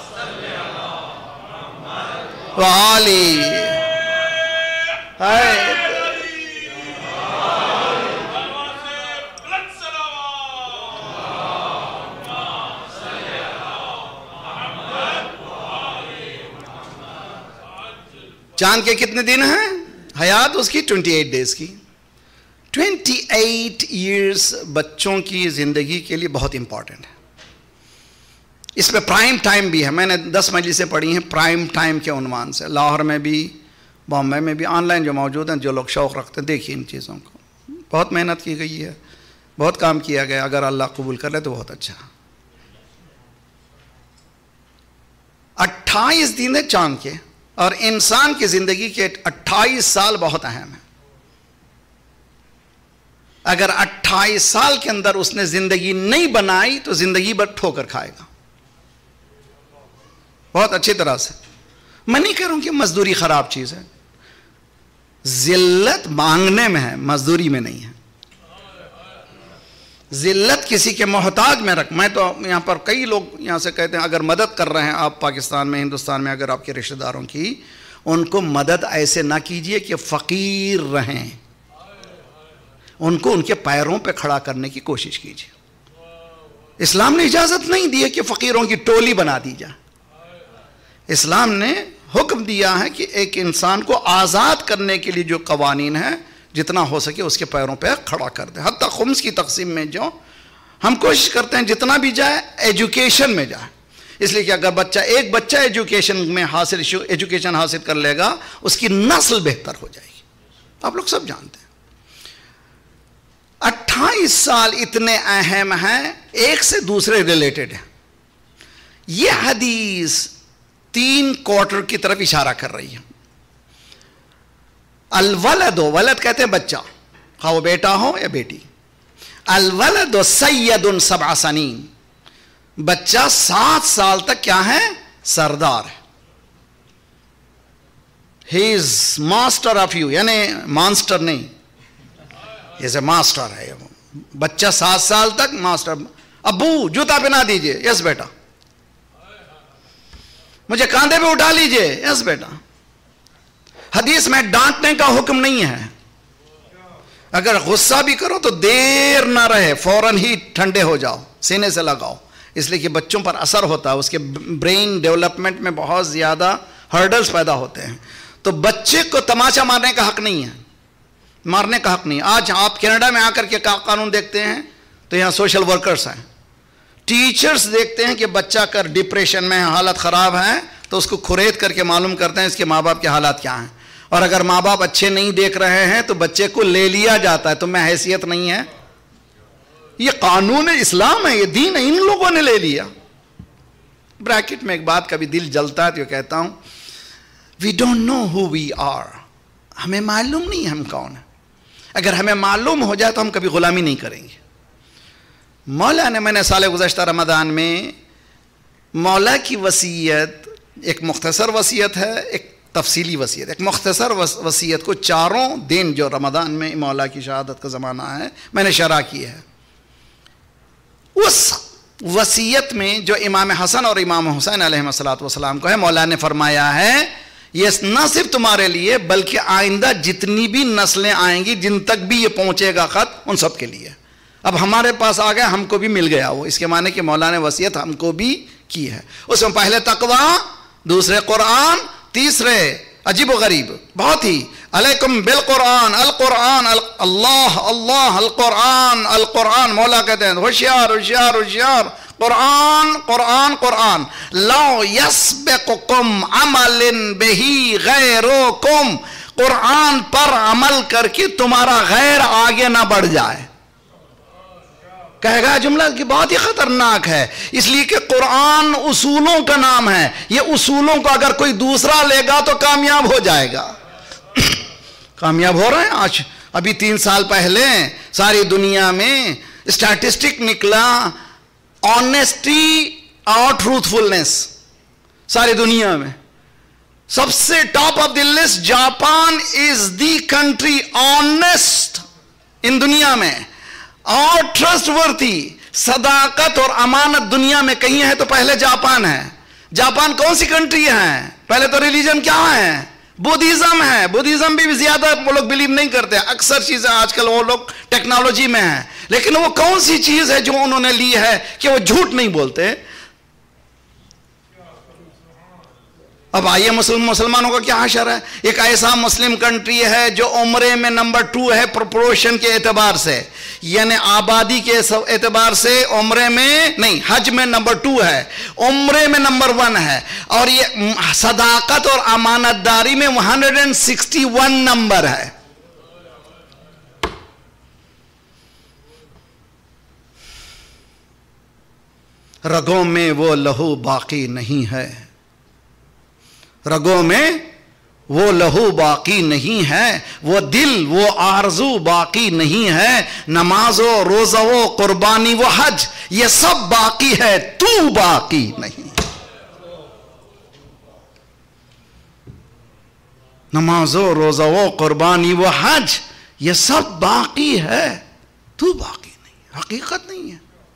A: وآلی چاند کے کتنے دن ہیں؟ حیات اس کی ٹوینٹی ایٹ ڈیز کی. ٹوینٹی ایٹ ایئرس بچوں کی زندگی کے لیے بہت امپورٹنٹ ہے. اس پہ پرائم ٹائم بھی ہے. میں نے دس مجلسیں پڑھی ہیں پرائم ٹائم کے عنوان سے. لاہور میں بھی, بامبے میں بھی, آن لائن جو موجود ہیں, جو لوگ شوق رکھتے ہیں دیکھیے ان چیزوں کو. بہت محنت کی گئی ہے, بہت کام کیا گیا. اگر اللہ قبول کر لے تو بہت اچھا. اٹھائیس دن ہے چاند کے, اور انسان کی زندگی کے اٹھائیس سال بہت اہم ہیں. اگر اٹھائیس سال کے اندر اس نے زندگی نہیں بنائی تو زندگی بھر ٹھوکر کھائے گا بہت اچھی طرح سے. میں نہیں کہہ رہا ہوں کہ مزدوری خراب چیز ہے. ذلت مانگنے میں ہے, مزدوری میں نہیں ہے. ذلت کسی کے محتاج میں رکھ. میں تو یہاں پر کئی لوگ یہاں سے کہتے ہیں اگر مدد کر رہے ہیں آپ پاکستان میں, ہندوستان میں, اگر آپ کے رشتہ داروں کی, ان کو مدد ایسے نہ کیجئے کہ فقیر رہیں. ان کو ان کے پیروں پہ کھڑا کرنے کی کوشش کیجئے. اسلام نے اجازت نہیں دی ہے کہ فقیروں کی ٹولی بنا دی جائے. اسلام نے حکم دیا ہے کہ ایک انسان کو آزاد کرنے کے لیے جو قوانین ہیں جتنا ہو سکے اس کے پیروں پہ کھڑا کر دیں. حتیٰ خمس کی تقسیم میں جو ہم کوشش کرتے ہیں جتنا بھی جائے ایجوکیشن میں جائے. اس لیے کہ اگر بچہ ایک بچہ ایجوکیشن میں حاصل ایجوکیشن حاصل کر لے گا اس کی نسل بہتر ہو جائے گی. آپ لوگ سب جانتے ہیں. اٹھائیس سال اتنے اہم ہیں, ایک سے دوسرے ریلیٹڈ ہیں. یہ حدیث تین کوارٹر کی طرف اشارہ کر رہی ہے. الولد, ولد کہتے ہیں بچہ, خواہ وہ بیٹا ہو یا بیٹی. الولد سید سبع سنین, بچہ سات سال تک کیا ہے؟ سردار ہے. He is master of you, یعنی مانسٹر نہیں, ایز اے ماسٹر ہے. بچہ سات سال تک ماسٹر. ابو جوتا پہنا دیجئے, یس بیٹا. مجھے کاندھے پہ اٹھا لیجئے, یس بیٹا. حدیث میں ڈانٹنے کا حکم نہیں ہے. اگر غصہ بھی کرو تو دیر نہ رہے, فوراً ہی ٹھنڈے ہو جاؤ, سینے سے لگاؤ. اس لیے کہ بچوں پر اثر ہوتا ہے, اس کے برین ڈیولپمنٹ میں بہت زیادہ ہرڈلز پیدا ہوتے ہیں. تو بچے کو تماشا مارنے کا حق نہیں ہے، مارنے کا حق نہیں۔ آج آپ کینیڈا میں آ کر کے قانون دیکھتے ہیں تو یہاں سوشل ورکرز ہیں، ٹیچرز دیکھتے ہیں کہ بچہ کر ڈپریشن میں حالت خراب ہے تو اس کو کھرید کر کے معلوم کرتے ہیں اس کے ماں باپ کے حالات کیا ہیں، اور اگر ماں باپ اچھے نہیں دیکھ رہے ہیں تو بچے کو لے لیا جاتا ہے، تم میں حیثیت نہیں ہے۔ یہ قانون اسلام ہے، یہ دین ہے، ان لوگوں نے لے لیا۔ بریکٹ میں ایک بات کبھی دل جلتا ہے تو کہتا ہوں we don't know who we are, ہمیں معلوم نہیں ہم کون ہیں۔ اگر ہمیں معلوم ہو جائے تو ہم کبھی غلامی نہیں کریں گے۔ مولا نے، میں نے سال گزشتہ رمضان میں مولا کی وصیت، ایک مختصر وصیت ہے، ایک تفصیلی وصیت، ایک مختصر وصیت کو چاروں دن جو رمضان میں مولا کی شہادت کا زمانہ ہے میں نے شرح کی ہے۔ اس وصیت میں جو امام حسن اور امام حسین علیہ الصلوۃ والسلام کو ہے، مولا نے فرمایا ہے یہ نہ صرف تمہارے لیے بلکہ آئندہ جتنی بھی نسلیں آئیں گی جن تک بھی یہ پہنچے گا خط، ان سب کے لیے۔ اب ہمارے پاس آ گیا، ہم کو بھی مل گیا وہ، اس کے معنی کہ مولا نے وصیت ہم کو بھی کی ہے۔ اس میں پہلے تقوی، دوسرے قرآن، تیسرے عجیب و غریب بہت ہی، علیکم بالقرآن، القرآن اللہ اللہ القرآن القرآن، مولا کہتے ہیں ہوشیار ہوشیار ہوشیار، قرآن قرآن قرآن، لو یسبقکم عمل بہی غیرکم، قرآن پر عمل کر کے تمہارا غیر آگے نہ بڑھ جائے۔ کہے گا جملہ کہ بہت ہی خطرناک ہے، اس لیے کہ قرآن اصولوں کا نام ہے، یہ اصولوں کو اگر کوئی دوسرا لے گا تو کامیاب ہو جائے گا۔ کامیاب ہو رہے ہیں آج۔ ابھی تین سال پہلے ساری دنیا میں اسٹیٹسٹک نکلا، آنیسٹی اور ٹروتھفلنس ساری دنیا میں سب سے top of the list Japan is the country honest in دنیا میں، اور ٹرسٹ ورتھی، صداقت اور امانت دنیا میں کہیں ہے تو پہلے جاپان ہے۔ جاپان کون سی کنٹری ہے؟ پہلے تو ریلیجن کیا ہے؟ بدھزم ہے۔ بدھزم بھی زیادہ وہ لوگ بلیو نہیں کرتے، اکثر چیزیں آج کل وہ لوگ ٹیکنالوجی میں ہیں، لیکن وہ کون سی چیز ہے جو انہوں نے لی ہے کہ وہ جھوٹ نہیں بولتے؟ اب آئیے مسلم مسلمانوں کا کیا حشر ہے۔ ایک ایسا مسلم کنٹری ہے جو عمرے میں نمبر ٹو ہے پروپورشن کے اعتبار سے، یعنی آبادی کے اعتبار سے عمرے میں نہیں، حج میں نمبر ٹو ہے، عمرے میں نمبر ون ہے، اور یہ صداقت اور امانت داری میں one hundred and sixty one number ہے۔ رگوں میں وہ لہو باقی نہیں ہے، رگوں میں وہ لہو باقی نہیں ہے، وہ دل وہ آرزو باقی نہیں ہے، نماز و روزہ و قربانی و حج یہ سب باقی ہے، تو باقی نہیں۔ نماز و روزہ و قربانی و حج یہ سب باقی ہے، تو باقی نہیں، حقیقت نہیں ہے۔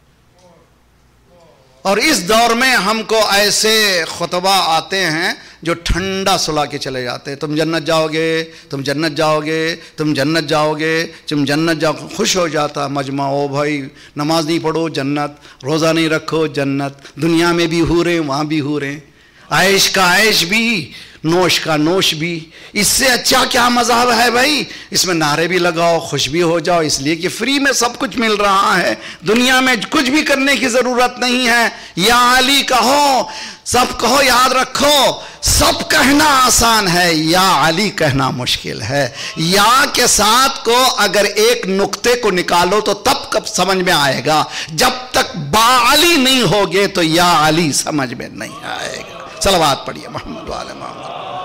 A: اور اس دور میں ہم کو ایسے خطبہ آتے ہیں جو ٹھنڈا سلا کے چلے جاتے ہیں، تم جنت جاؤ گے، تم جنت جاؤ گے، تم جنت جاؤ گے، تم جنت جاؤ گے۔ خوش ہو جاتا مجمع، او بھائی نماز نہیں پڑھو جنت، روزہ نہیں رکھو جنت، دنیا میں بھی ہو رہے وہاں بھی ہو رہے، عیش کا عیش بھی، نوش کا نوش بھی۔ اس سے اچھا کیا مذہب ہے بھائی؟ اس میں نعرے بھی لگاؤ، خوش بھی ہو جاؤ، اس لیے کہ فری میں سب کچھ مل رہا ہے، دنیا میں کچھ بھی کرنے کی ضرورت نہیں ہے۔ یا علی کہو، سب کہو، یاد رکھو سب کہنا آسان ہے، یا علی کہنا مشکل ہے۔ یا کے ساتھ کو اگر ایک نقطے کو نکالو تو تب کب سمجھ میں آئے گا، جب تک با علی نہیں ہوگے تو یا علی سمجھ میں نہیں آئے گا۔ صلوات پڑھیے محمد وعلی محمد۔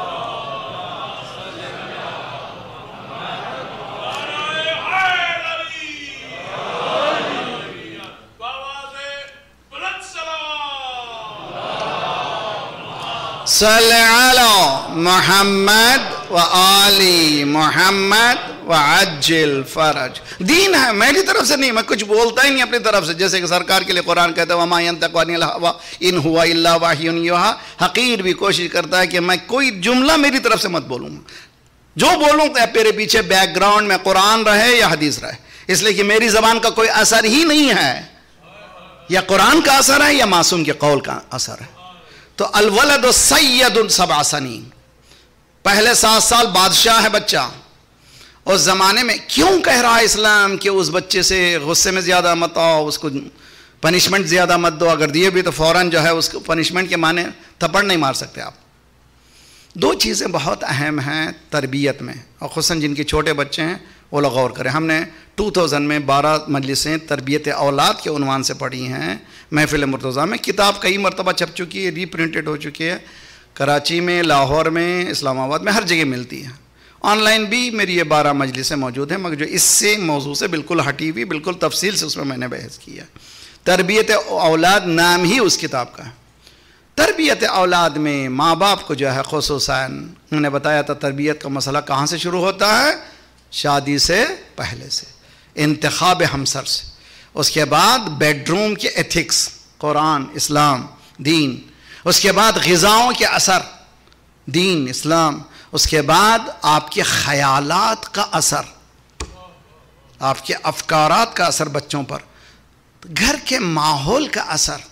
A: صلی علی محمد و آلی محمد و عجل فرج۔ دین ہے، میری طرف سے نہیں، میں کچھ بولتا ہی نہیں اپنی طرف سے، جیسے کہ سرکار کے لیے قرآن کہتا ہے وَمَا يَنْطِقُ عَنِ الْهَوَىٰ إِنْ هُوَ إِلَّا وَحْيٌ يُوحَىٰ۔ حقیر بھی کوشش کرتا ہے کہ میں کوئی جملہ میری طرف سے مت بولوں، جو بولوں میرے پیچھے بیک گراؤنڈ میں قرآن رہے یا حدیث رہے، اس لیے کہ میری زبان کا کوئی اثر ہی نہیں ہے، یا قرآن کا اثر ہے یا معصوم کے قول کا اثر ہے۔ تو الولد سید سبع سنین، پہلے سات سال بادشاہ ہے بچہ، اس زمانے میں کیوں کہہ رہا ہے اسلام کہ اس بچے سے غصے میں زیادہ مت آؤ، اس کو پنشمنٹ زیادہ مت دو، اگر دیے بھی تو فوراً جو ہے اس کو پنشمنٹ کے معنی تھپڑ نہیں مار سکتے آپ۔ دو چیزیں بہت اہم ہیں تربیت میں، اور خصوصاً جن کے چھوٹے بچے ہیں وہ لوگ غور کریں۔ ہم نے دو ہزار میں بارہ مجلسیں تربیت اولاد کے عنوان سے پڑھی ہیں محفل مرتضیٰ میں۔ کتاب کئی مرتبہ چھپ چکی ہے، ری پرنٹڈ ہو چکی ہے، کراچی میں، لاہور میں، اسلام آباد میں، ہر جگہ ملتی ہے۔ آن لائن بھی میری یہ بارہ مجلسیں موجود ہیں، مگر جو اس سے موضوع سے بالکل ہٹی ہوئی، بالکل تفصیل سے اس میں میں نے بحث کیا۔ تربیت اولاد نام ہی اس کتاب کا ہے۔ تربیت اولاد میں ماں باپ کو جو ہے خصوصاً انہوں نے بتایا تھا تربیت کا مسئلہ کہاں سے شروع ہوتا ہے؟ شادی سے پہلے سے، انتخاب ہمسر سے، اس کے بعد بیڈ روم کے ایتھکس، قرآن، اسلام، دین، اس کے بعد غذاؤں کے اثر، دین، اسلام، اس کے بعد آپ کے خیالات کا اثر، آپ کے افکارات کا اثر بچوں پر، گھر کے ماحول کا اثر۔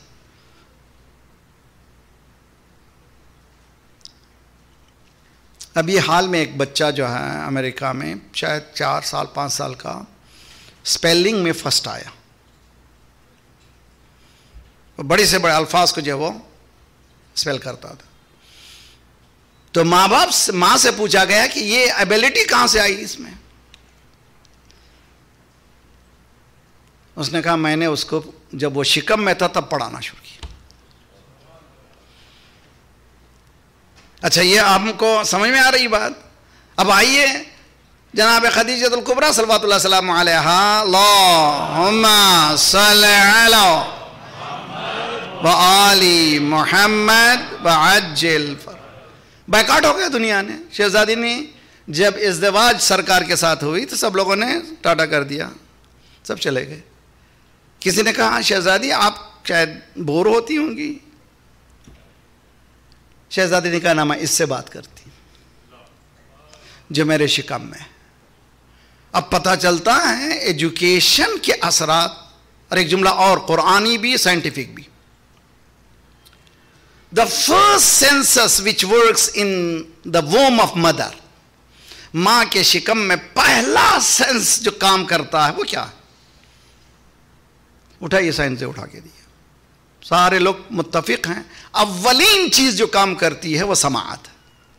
A: ابھی حال میں ایک بچہ جو ہے امریکہ میں شاید چار سال پانچ سال کا، سپیلنگ میں فرسٹ آیا، بڑے سے بڑے الفاظ کو جو وہ سپیل کرتا تھا۔ تو ماں باپ سے ماں سے پوچھا گیا کہ یہ ایبیلٹی کہاں سے آئی اس میں؟ اس نے کہا میں نے اس کو جب وہ شکم میں تھا تب پڑھانا شروع کیا۔ اچھا یہ آپ کو سمجھ میں آ رہی بات؟ اب آئیے جناب خدیجہ الکبریٰ صلوات اللہ السلام علیہا، اللہم صلی علی وآل محمد وعجل، بائیکاٹ ہو گیا دنیا نے۔ شہزادی نے جب ازدواج سرکار کے ساتھ ہوئی تو سب لوگوں نے ٹاٹا کر دیا، سب چلے گئے۔ کسی نے کہا شہزادی آپ شاید بور ہوتی ہوں گی، شہزادی نے کہا نا میں اس سے بات کرتی جو میرے شکم میں۔ اب پتہ چلتا ہے ایجوکیشن کے اثرات، اور ایک جملہ اور قرآنی بھی سائنٹیفک بھی۔ The first census which works in the womb of mother، ماں کے شکم میں پہلا سینس جو کام کرتا ہے وہ کیا ہے؟ اٹھائیے سائنس سے اٹھا کے دیا، سارے لوگ متفق ہیں اولین چیز جو کام کرتی ہے وہ سماعت ہے۔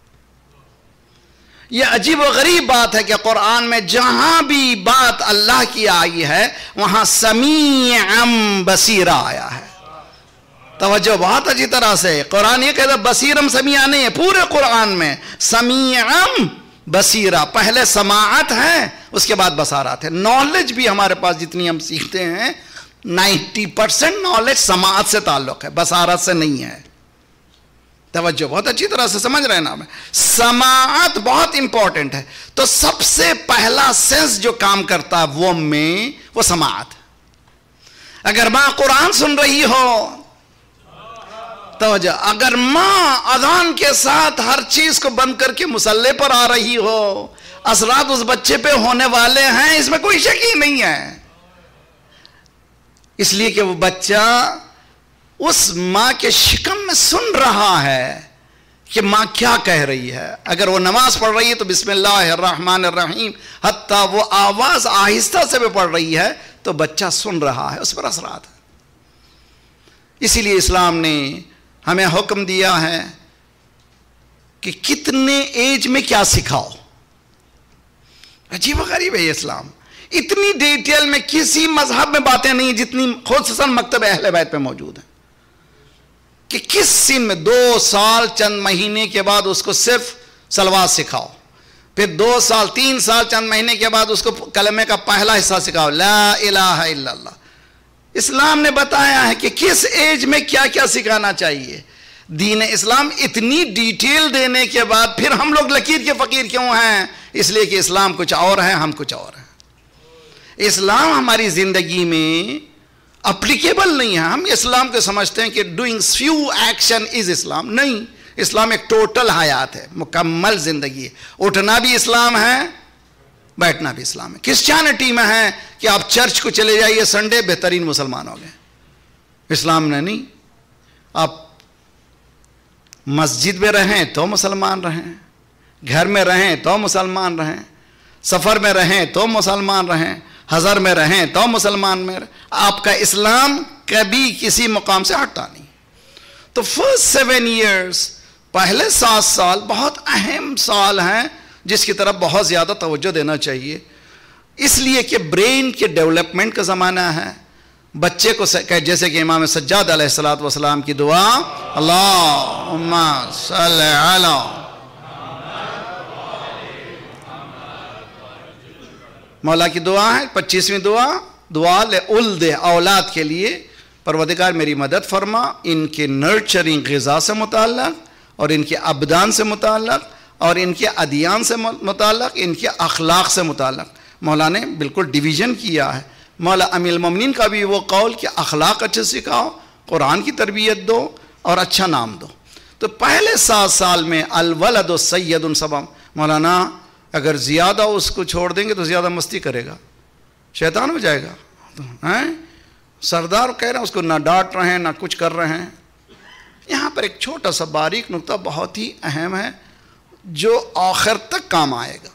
A: یہ عجیب و غریب بات ہے کہ قرآن میں جہاں بھی بات اللہ کی آئی ہے وہاں سمیعم بصیرہ آیا ہے۔ توجہ بہت اچھی طرح سے، قرآن یہ کہتا ہے بصیرم سمیع نہیں ہے، پورے قرآن میں سمیعم بصیرہ، پہلے سماعت ہے اس کے بعد بصارت ہے۔ نالج بھی ہمارے پاس جتنی ہم سیکھتے ہیں نائنٹی پرسنٹ نالج سماعت سے تعلق ہے، بصارت سے نہیں ہے۔ توجہ بہت اچھی طرح سے سمجھ رہے ہیں نا، سماعت بہت امپورٹنٹ ہے۔ تو سب سے پہلا سینس جو کام کرتا ہے وہ میں وہ سماعت۔ اگر ماں قرآن سن رہی ہو، توجہ، اگر ماں اذان کے ساتھ ہر چیز کو بند کر کے مصلی پر آ رہی ہو، اثرات اس بچے پہ ہونے والے ہیں، اس میں کوئی شک ہی نہیں ہے۔ اس لیے کہ وہ بچہ اس ماں کے شکم میں سن رہا ہے کہ ماں کیا کہہ رہی ہے۔ اگر وہ نماز پڑھ رہی ہے تو بسم اللہ الرحمن الرحیم، حتیٰ وہ آواز آہستہ سے بھی پڑھ رہی ہے تو بچہ سن رہا ہے، اس پر اثرات ہے۔ اسی لیے اسلام نے ہمیں حکم دیا ہے کہ کتنے ایج میں کیا سکھاؤ۔ عجیب و غریب ہے یہ اسلام، اتنی ڈیٹیل میں کسی مذہب میں باتیں نہیں جتنی خصوصاً مکتب اہل بیت پہ موجود ہیں، کہ کس سن میں دو سال چند مہینے کے بعد اس کو صرف صلوات سکھاؤ، پھر دو سال تین سال چند مہینے کے بعد اس کو کلمے کا پہلا حصہ سکھاؤ، لا الہ الا اللہ۔ اسلام نے بتایا ہے کہ کس ایج میں کیا کیا سکھانا چاہیے۔ دین اسلام اتنی ڈیٹیل دینے کے بعد پھر ہم لوگ لکیر کے فقیر کیوں ہیں؟ اس لیے کہ اسلام کچھ اور ہے، ہم کچھ اور ہیں۔ اسلام ہماری زندگی میں اپلیکیبل نہیں ہے۔ ہم اسلام کو سمجھتے ہیں کہ doing few action is Islam, نہیں، اسلام ایک ٹوٹل حیات ہے، مکمل زندگی ہے۔ اٹھنا بھی اسلام ہے، بیٹھنا بھی اسلام ہے۔ کرسچینٹی میں ہے کہ آپ چرچ کو چلے جائیے سنڈے، بہترین مسلمان ہو گئے۔ اسلام نے نہیں، آپ مسجد میں رہیں تو مسلمان رہیں، گھر میں رہیں تو مسلمان رہیں، سفر میں رہیں تو مسلمان رہیں، حضر میں رہیں تو مسلمان میں رہیں، آپ کا اسلام کبھی کسی مقام سے ہٹتا نہیں۔ تو فرسٹ سیون ایئرس، پہلے سات سال بہت اہم سال ہیں جس کی طرف بہت زیادہ توجہ دینا چاہیے، اس لیے کہ برین کے ڈیولپمنٹ کا زمانہ ہے۔ بچے کو جیسے کہ امام سجاد علیہ الصلوۃ والسلام کی دعا، اللہم صل علی، مولا کی دعا ہے پچیسویں دعا، دعا لولد اولاد کے لیے، پروردگار میری مدد فرما ان کے نرچرنگ غذا سے متعلق اور ان کے ابدان سے متعلق اور ان کے ادیان سے متعلق، ان کے اخلاق سے متعلق۔ مولا نے بالکل ڈیویژن کیا ہے۔ مولا امیر المومنین کا بھی وہ قول کہ اخلاق اچھے سکھاؤ، قرآن کی تربیت دو اور اچھا نام دو۔ تو پہلے سات سال میں الولد سید سبم، مولانا اگر زیادہ اس کو چھوڑ دیں گے تو زیادہ مستی کرے گا، شیطان ہو جائے گا۔ سردار کہہ رہے ہیں اس کو نہ ڈانٹ رہے ہیں نہ کچھ کر رہے ہیں۔ یہاں پر ایک چھوٹا سا باریک نقطہ بہت ہی اہم ہے جو آخر تک کام آئے گا،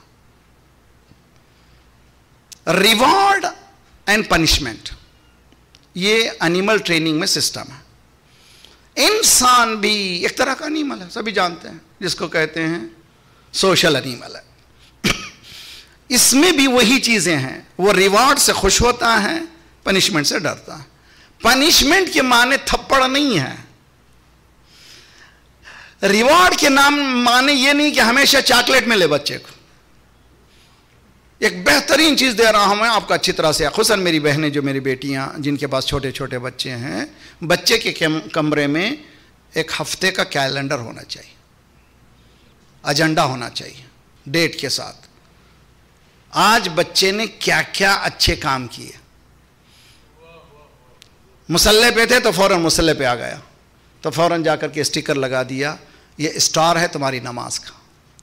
A: ریوارڈ اینڈ پنشمنٹ۔ یہ اینیمل ٹریننگ میں سسٹم ہے۔ انسان بھی ایک طرح کا اینیمل ہے، سبھی جانتے ہیں، جس کو کہتے ہیں سوشل اینیمل ہے۔ اس میں بھی وہی چیزیں ہیں، وہ ریوارڈ سے خوش ہوتا ہے، پنشمنٹ سے ڈرتا ہے۔ پنشمنٹ کے معنی تھپڑ نہیں ہے، ریوارڈ کے نام معنی یہ نہیں کہ ہمیشہ چاکلیٹ ملے بچے کو۔ ایک بہترین چیز دے رہا ہوں میں آپ کو اچھی طرح سے، خصوصاً میری بہنیں جو میری بیٹیاں جن کے پاس چھوٹے چھوٹے بچے ہیں، بچے کے کمرے میں ایک ہفتے کا کیلنڈر ہونا چاہیے، ایجنڈا ہونا چاہیے ڈیٹ کے ساتھ۔ آج بچے نے کیا کیا اچھے کام کیے، مصلے پہ تھے تو فوراً مصلے پہ آ گیا تو فوراً جا کر کے اسٹیکر لگا دیا، یہ اسٹار ہے تمہاری نماز کا۔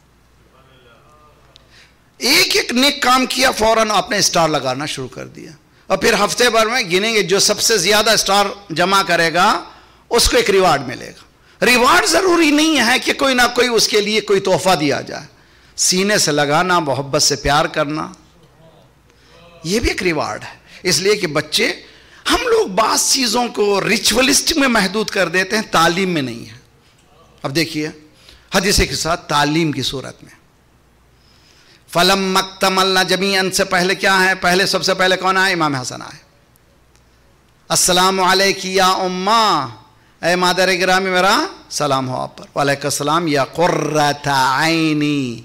A: ایک ایک نیک کام کیا، فوراً آپ نے اسٹار لگانا شروع کر دیا، اور پھر ہفتے بھر میں گنیں گے جو سب سے زیادہ اسٹار جمع کرے گا اس کو ایک ریوارڈ ملے گا۔ ریوارڈ ضروری نہیں ہے کہ کوئی نہ کوئی اس کے لیے کوئی تحفہ دیا جائے، سینے سے لگانا، محبت سے پیار کرنا، یہ بھی ایک ریوارڈ ہے۔ اس لیے کہ بچے، ہم لوگ بعض چیزوں کو ریچولسٹ میں محدود کر دیتے ہیں، تعلیم میں نہیں ہے۔ اب دیکھیے حدیث کے ساتھ تعلیم کی صورت میں، فَلَمَّا اكْتَمَلْنَا جَمِيعًا سے پہلے کیا ہے؟ پہلے سب سے پہلے کون آئے؟ امام حسن آئے۔ السلام علیک یا اماں، اے مادر گرامی میرا سلام ہو آپ پر۔ وعلیکم السلام یا قرۃ عینی۔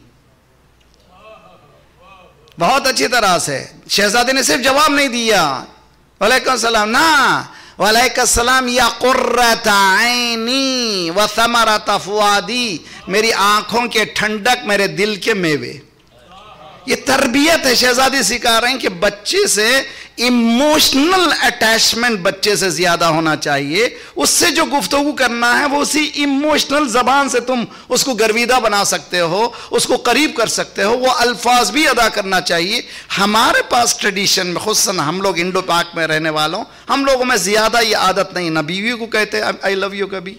A: بہت اچھی طرح سے شہزادے نے صرف جواب نہیں دیا وعلیکم السلام، نہ، وعلیکم السلام یا قرۃ عینی وثمرۃ فؤادی، میری آنکھوں کے ٹھنڈک، میرے دل کے میوے۔ یہ تربیت ہے، شہزادی سکھا رہے ہیں کہ بچے سے ایموشنل اٹیچمنٹ بچے سے زیادہ ہونا چاہیے، اس سے جو گفتگو کرنا ہے وہ اسی ایموشنل زبان سے تم اس کو گرویدہ بنا سکتے ہو، اس کو قریب کر سکتے ہو، وہ الفاظ بھی ادا کرنا چاہیے۔ ہمارے پاس ٹریڈیشن میں، خصوصاً ہم لوگ انڈو پاک میں رہنے والوں، ہم لوگوں میں زیادہ یہ عادت نہیں، نہ بیوی کو کہتے آئی لو یو کبھی،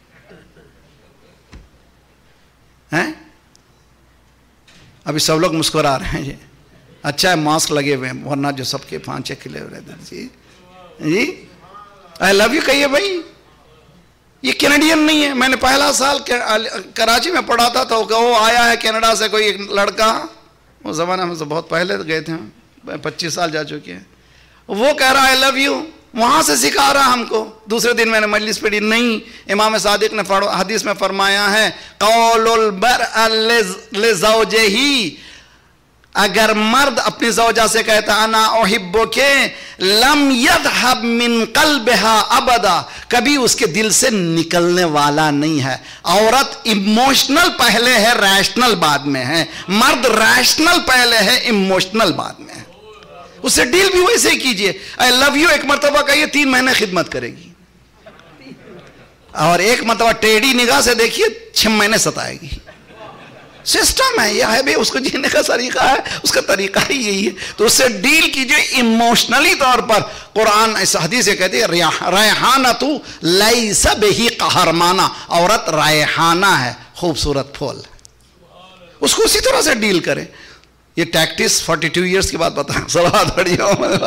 A: ہیں؟ ابھی سب لوگ مسکرا رہے ہیں، یہ اچھا ہے ماسک لگے ہوئے ہیں، ورنہ جو سب کے پانچے کھلے ہوئے رہتے ہیں۔ جی جی آئی لو یو کہیے بھائی، یہ کینیڈین نہیں ہے۔ میں نے پہلا سال کراچی میں پڑھا تھا تو وہ آیا ہے کینیڈا سے کوئی ایک لڑکا، وہ زمانہ میں تو بہت پہلے گئے تھے، پچیس سال جا چکے ہیں، وہ کہہ رہا آئی لو یو، وہاں سے سکھا رہا ہم کو۔ دوسرے دن میں نے مجلس پڑھی، نہیں، امام صادق نے حدیث میں فرمایا ہے قول المرء لزوجہ، اگر مرد اپنی زوجہ سے کہتا انا احبک لم یذهب من قلبها ابدا، کبھی اس کے دل سے نکلنے والا نہیں ہے۔ عورت ایموشنل پہلے ہے، ریشنل بعد میں ہے، مرد ریشنل پہلے ہے، ایموشنل بعد میں ہے۔ اس سے ڈیل بھی ویسے ہی کیجئے، آئی لو یو ایک مرتبہ کہیے، تین مہینے خدمت کرے گی، اور ایک مرتبہ ٹیڑھی نگاہ سے دیکھیے، چھ مہینے ستائے گی۔ سسٹم ہے یہ، ہے بھی اس کو جینے کا طریقہ ہے، اس کا طریقہ ہی یہی ہے۔ تو اس سے ڈیل کیجئے ایموشنلی طور پر۔ قرآن اس حدیث سے کہتے ہیں ریحانۃ لیس بہ قہرمانہ، عورت ریحانہ ہے، خوبصورت پھول، اس کو اسی طرح سے ڈیل کریں. یہ ٹیکٹس فورٹی ٹو ایئرس کے بعد بتائیں. صلوات پڑھیے.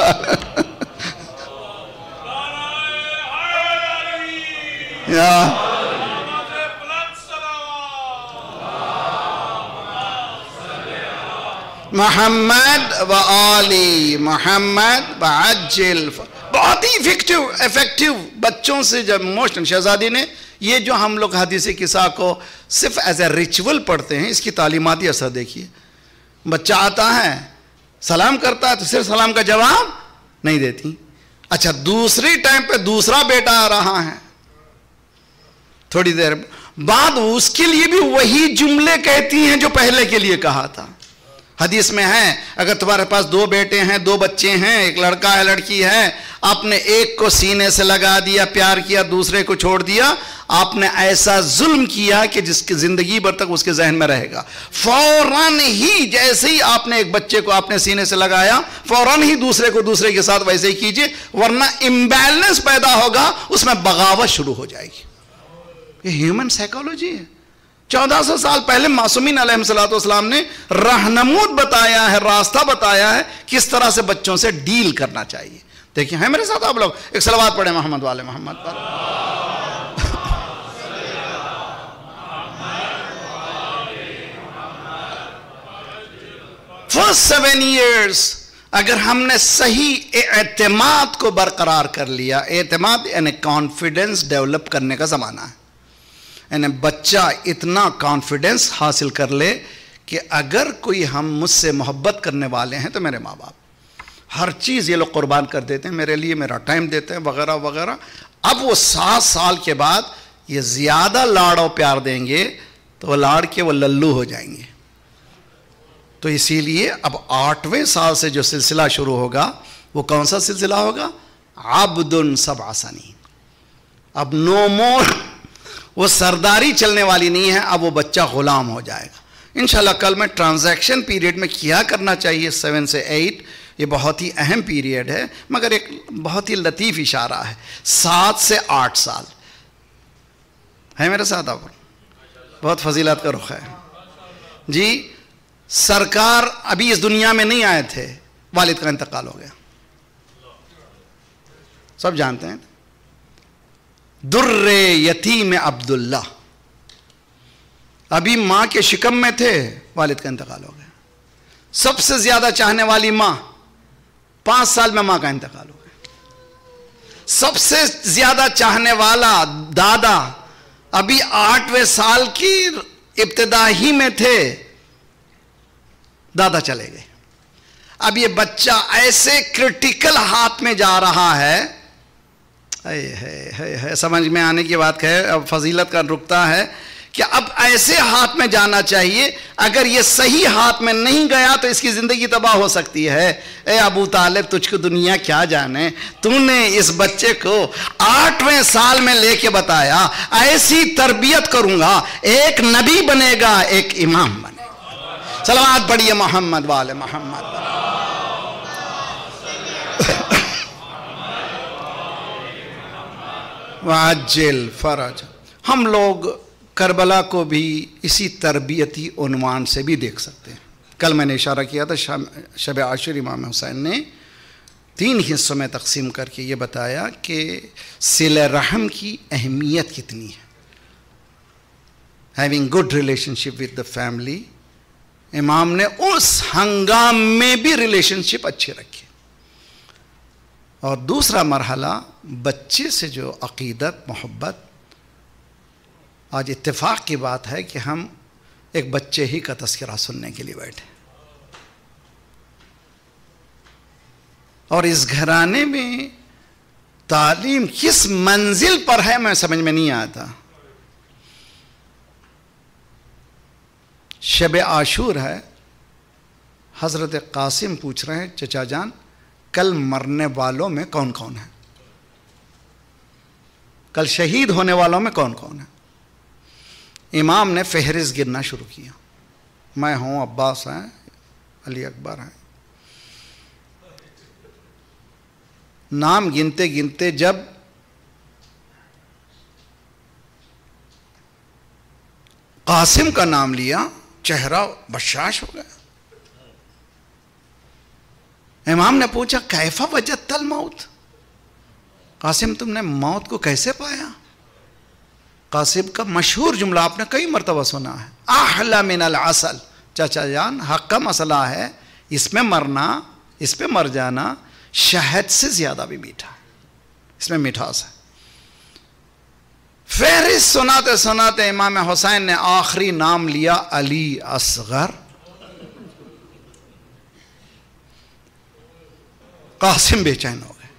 A: محمد و آلی محمد وعجل. بہت ہی افیکٹو افیکٹو بچوں سے جب موشن. شہزادی نے یہ جو ہم لوگ حدیث قصہ کو صرف ایز اے ریچول پڑھتے ہیں، اس کی تعلیماتی اثر دیکھیے. بچہ آتا ہے سلام کرتا ہے تو صرف سلام کا جواب نہیں دیتی. اچھا دوسری ٹائم پہ دوسرا بیٹا آ رہا ہے، تھوڑی دیر بعد اس کے لیے بھی وہی جملے کہتی ہیں جو پہلے کے لیے کہا تھا. حدیث میں ہے اگر تمہارے پاس دو بیٹے ہیں، دو بچے ہیں، ایک لڑکا ہے لڑکی ہے، آپ نے ایک کو سینے سے لگا دیا، پیار کیا، دوسرے کو چھوڑ دیا، آپ نے ایسا ظلم کیا کہ جس کی زندگی بھر تک اس کے ذہن میں رہے گا. فوراً ہی جیسے ہی آپ نے ایک بچے کو آپ نے سینے سے لگایا، فوراً ہی دوسرے کو دوسرے کے ساتھ ویسے ہی کیجئے، ورنہ امبیلنس پیدا ہوگا، اس میں بغاوت شروع ہو جائے گی. یہ ہیومن سائیکالوجی ہے. چودہ سو سال پہلے معصومین علیہ السلام نے رہنمود بتایا ہے، راستہ بتایا ہے کس طرح سے بچوں سے ڈیل کرنا چاہیے. دیکھیں ہیں میرے ساتھ آپ لوگ، ایک صلوات پڑھیں محمد والے محمد پر. فرسٹ سیون ایئرس اگر ہم نے صحیح اعتماد کو برقرار کر لیا، اعتماد یعنی کانفیڈنس ڈیولپ کرنے کا زمانہ ہے. یعنی بچہ اتنا کانفیڈنس حاصل کر لے کہ اگر کوئی ہم مجھ سے محبت کرنے والے ہیں تو میرے ماں باپ ہر چیز یہ لوگ قربان کر دیتے ہیں میرے لیے، میرا ٹائم دیتے ہیں وغیرہ وغیرہ. اب وہ سات سال کے بعد یہ زیادہ لاڑ و پیار دیں گے تو وہ لاڑ کے وہ للو ہو جائیں گے. تو اسی لیے اب آٹھویں سال سے جو سلسلہ شروع ہوگا وہ کون سا سلسلہ ہوگا؟ عبد سبع سنین. اب نو مور وہ سرداری چلنے والی نہیں ہے، اب وہ بچہ غلام ہو جائے گا. انشاءاللہ کل میں ٹرانزیکشن پیریڈ میں کیا کرنا چاہیے سیون سے ایٹ، یہ بہت ہی اہم پیریڈ ہے، مگر ایک بہت ہی لطیف اشارہ ہے. سات سے آٹھ سال ہے میرے ساتھ، آپ بہت فضیلت کا رخ ہے جی. سرکار ابھی اس دنیا میں نہیں آئے تھے، والد کا انتقال ہو گیا، سب جانتے ہیں. در یتیم عبداللہ ابھی ماں کے شکم میں تھے، والد کا انتقال ہو گیا. سب سے زیادہ چاہنے والی ماں، پانچ سال میں ماں کا انتقال ہو گیا. سب سے زیادہ چاہنے والا دادا ابھی آٹھویں سال کی ابتدا ہی میں تھے، دادا چلے گئے. اب یہ بچہ ایسے کرٹیکل ہاتھ میں جا رہا ہے، ہے ہے ہے سمجھ میں آنے کی بات ہے. اب فضیلت کا رکتا ہے کہ اب ایسے ہاتھ میں جانا چاہیے، اگر یہ صحیح ہاتھ میں نہیں گیا تو اس کی زندگی تباہ ہو سکتی ہے. اے ابو طالب تجھ کو دنیا کیا جانے، تو نے اس بچے کو آٹھویں سال میں لے کے بتایا ایسی تربیت کروں گا ایک نبی بنے گا، ایک امام بنے گا. صلوات پڑھیے محمد والے محمد. وعجل فرج. ہم لوگ کربلا کو بھی اسی تربیتی عنوان سے بھی دیکھ سکتے ہیں. کل میں نے اشارہ کیا تھا شب عاشور امام حسین نے تین حصوں میں تقسیم کر کے یہ بتایا کہ صلہ رحم کی اہمیت کتنی ہے. Having good relationship with the فیملی. امام نے اس ہنگام میں بھی ریلیشن شپ اچھے رکھے. اور دوسرا مرحلہ بچے سے جو عقیدت محبت. آج اتفاق کی بات ہے کہ ہم ایک بچے ہی کا تذکرہ سننے کے لیے بیٹھے، اور اس گھرانے میں تعلیم کس منزل پر ہے میں سمجھ میں نہیں آتا. شب عاشور ہے، حضرت قاسم پوچھ رہے ہیں چچا جان کل مرنے والوں میں کون کون ہے، کل شہید ہونے والوں میں کون کون ہے. امام نے فہرست گرنا شروع کیا. میں ہوں، عباس ہیں، علی اکبر ہیں. نام گنتے گنتے جب قاسم کا نام لیا چہرہ بشاش ہو گیا. امام نے پوچھا کیف وجدت الموت؟ قاسم تم نے موت کو کیسے پایا؟ قاسم کا مشہور جملہ آپ نے کئی مرتبہ سنا ہے، احلی من العسل. چاچا جان حق کا مسئلہ ہے، اس میں مرنا، اس پہ مر جانا شہد سے زیادہ بھی میٹھا ہے، اس میں مٹھاس ہے. فہرست سناتے سناتے امام حسین نے آخری نام لیا علی اصغر. قاسم بے چین ہو گئے،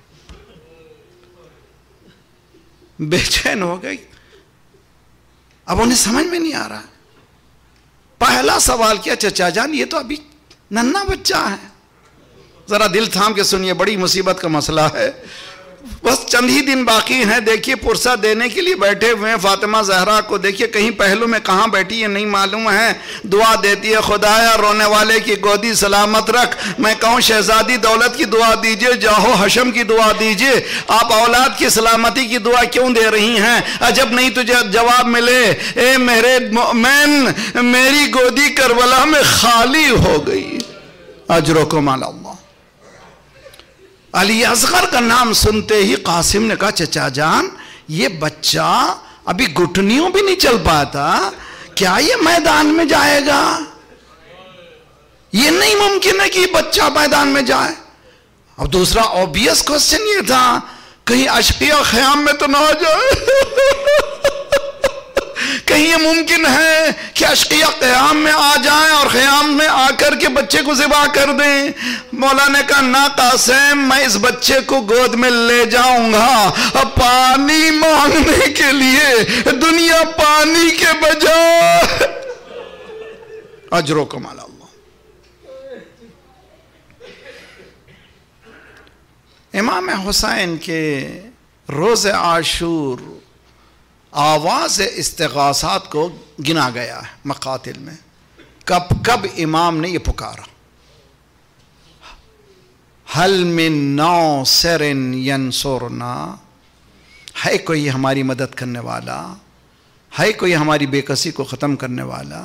A: بے چین ہو گئی. اب انہیں سمجھ میں نہیں آ رہا. پہلا سوال کیا چچا جان یہ تو ابھی ننھا بچہ ہے، ذرا دل تھام کے سنیے، بڑی مصیبت کا مسئلہ ہے، بس چند ہی دن باقی ہیں. دیکھیے پرسہ دینے کے لیے بیٹھے ہوئے ہیں فاطمہ زہرا کو، دیکھیے کہیں پہلو میں کہاں بیٹھی ہے نہیں معلوم ہے. دعا دیتی ہے خدایا رونے والے کی گودی سلامت رکھ. میں کہوں شہزادی دولت کی دعا دیجئے، جاہو حشم کی دعا دیجئے، آپ اولاد کی سلامتی کی دعا کیوں دے رہی ہیں؟ عجب نہیں تجھے جواب ملے، اے میرے مومن میری گودی کربلا میں خالی ہو گئی. اجرکم علی اللہ. علی اصغر کا نام سنتے ہی قاسم نے کہا چچا جان یہ بچہ ابھی گھٹنیوں بھی نہیں چل پاتا، کیا یہ میدان میں جائے گا؟ یہ نہیں ممکن ہے کہ یہ بچہ میدان میں جائے. اب دوسرا اوبیس کوسچن یہ تھا کہیں اشقیہ خیام میں تو نہ آ جائے. کہیں یہ ممکن ہے کہ اشقیہ قیام میں آ جائیں اور خیام میں آ کر کے بچے کو ذبح کر دیں؟ مولا نے کہا نا قاسم میں اس بچے کو گود میں لے جاؤں گا پانی مانگنے کے لیے، دنیا پانی کے بجائے. اجرکم علی اللہ. امام حسین کے روز عاشور آواز استغاثات کو گنا گیا ہے مقاتل میں. کب کب امام نے یہ پکارا، حل من ناصر ینصرنا، ہے کوئی ہماری مدد کرنے والا، ہے کوئی ہماری بے کسی کو ختم کرنے والا.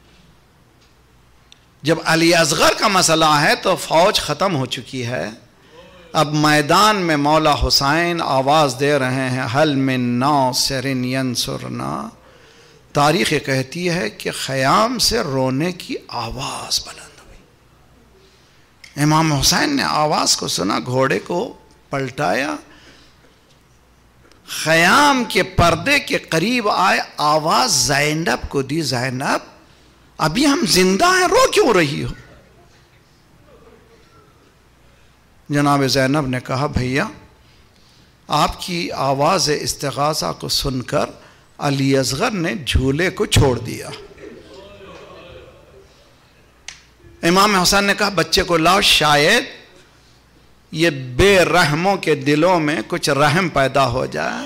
A: جب علی اصغر کا مسئلہ ہے تو فوج ختم ہو چکی ہے، اب میدان میں مولا حسین آواز دے رہے ہیں حل من ناصر ینصرنا. تاریخ کہتی ہے کہ خیام سے رونے کی آواز بلند ہوئی. امام حسین نے آواز کو سنا، گھوڑے کو پلٹایا، خیام کے پردے کے قریب آئے، آواز زینب کو دی، زینب ابھی ہم زندہ ہیں، رو کیوں رہی ہو؟ جناب زینب نے کہا بھیا آپ کی آواز استغاثہ کو سن کر علی اصغر نے جھولے کو چھوڑ دیا. امام حسین نے کہا بچے کو لاؤ، شاید یہ بے رحموں کے دلوں میں کچھ رحم پیدا ہو جائے.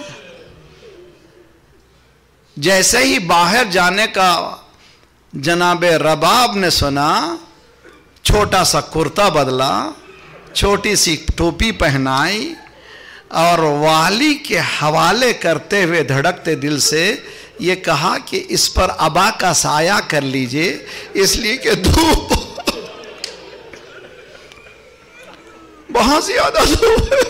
A: جیسے ہی باہر جانے کا جناب رباب نے سنا، چھوٹا سا کرتا بدلا، چھوٹی سی ٹوپی پہنائی اور والی کے حوالے کرتے ہوئے دھڑکتے دل سے یہ کہا کہ اس پر ابا کا سایہ کر لیجئے، اس لیے کہ دھوپ بہت زیادہ دھوپ ہے.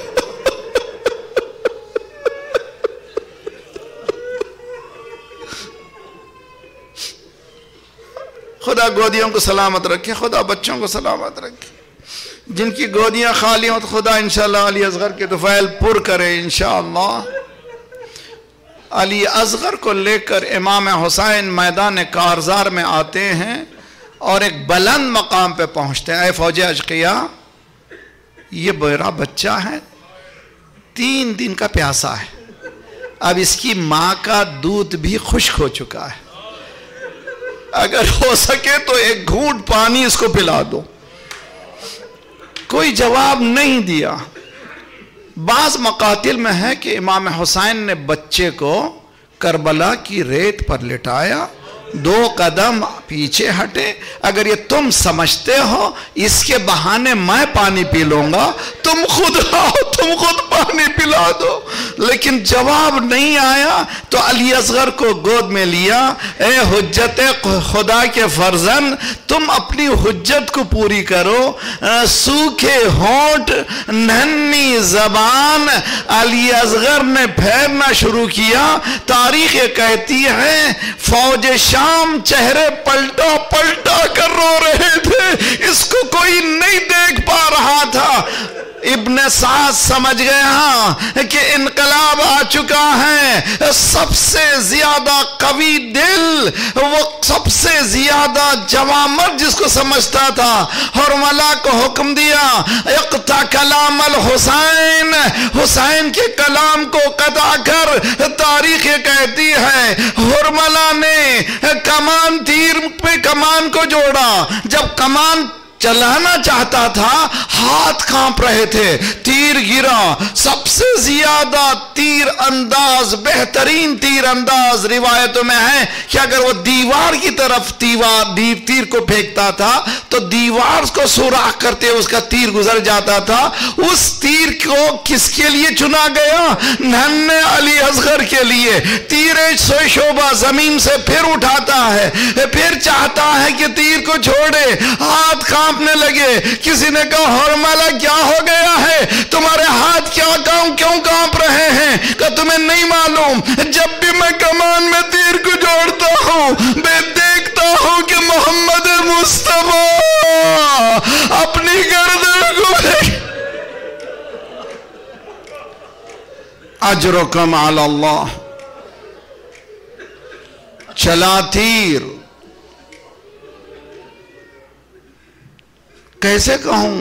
A: خدا گودیوں کو سلامت رکھے، خدا بچوں کو سلامت رکھے. جن کی گودیاں خالی ہوں تو خدا انشاءاللہ علی اصغر کے طفیل پر کرے انشاءاللہ. علی اصغر کو لے کر امام حسین میدان کارزار میں آتے ہیں اور ایک بلند مقام پہ پہنچتے ہیں. اے فوج اشقیہ، یہ میرا بچہ ہے، تین دن کا پیاسا ہے، اب اس کی ماں کا دودھ بھی خشک ہو چکا ہے، اگر ہو سکے تو ایک گھونٹ پانی اس کو پلا دو. کوئی جواب نہیں دیا. بعض مقاتل میں ہے کہ امام حسین نے بچے کو کربلا کی ریت پر لٹایا، دو قدم پیچھے ہٹے، اگر یہ تم سمجھتے ہو اس کے بہانے میں پانی پی لوں گا، تم خود آؤ تم خود پانی پلا دو. لیکن جواب نہیں آیا تو علی اصغر کو گود میں لیا. اے حجت خدا کے فرزند، تم اپنی حجت کو پوری کرو. سوکھے ہونٹ، ننھی زبان، علی اصغر نے پھیرنا شروع کیا. تاریخ کہتی ہے فوج شام چہرے پلٹا پلٹا کر رو رہے تھے، اس کو کوئی نہیں دیکھ پا رہا تھا. ابن سعد سمجھ گیا کہ انقلاب آ چکا ہے. سب سے زیادہ قوی دل، وہ سب سے زیادہ جوامر جس کو سمجھتا تھا، حرملہ کو حکم دیا اقطع کلام الحسین، حسین کے کلام کو قطع کر. تاریخ کہتی ہے حرملہ نے کمان تیر پہ کمان کو جوڑا. جب کمان چلانا چاہتا تھا ہاتھ کانپ رہے تھے، تیر گرا. سب سے زیادہ تیر انداز، بہترین تیر انداز روایتوں میں ہے کہ اگر وہ دیوار کی طرف تیوار تیر کو پھینکتا تھا تو دیوار کو سوراخ کرتے اس کا تیر گزر جاتا تھا. اس تیر کو کس کے لیے چنا گیا؟ ننھے علی اصغر کے لیے. تیر سوئی شعبہ زمین سے پھر اٹھاتا ہے، پھر چاہتا ہے کہ تیر کو چھوڑے، ہاتھ کانپنے لگے. کسی نے کہا حرملہ کیا ہو گیا ہے، تمہارے ہاتھ کیا کام کیوں کانپ رہے ہیں؟ کہ تمہیں نہیں معلوم جب بھی میں کمان میں تیر کو جوڑتا ہوں میں دیکھتا ہوں کہ محمد مصطفیٰ اپنی گردن کو اجرکم علی اللہ. چلا تیر. کیسے کہوں؟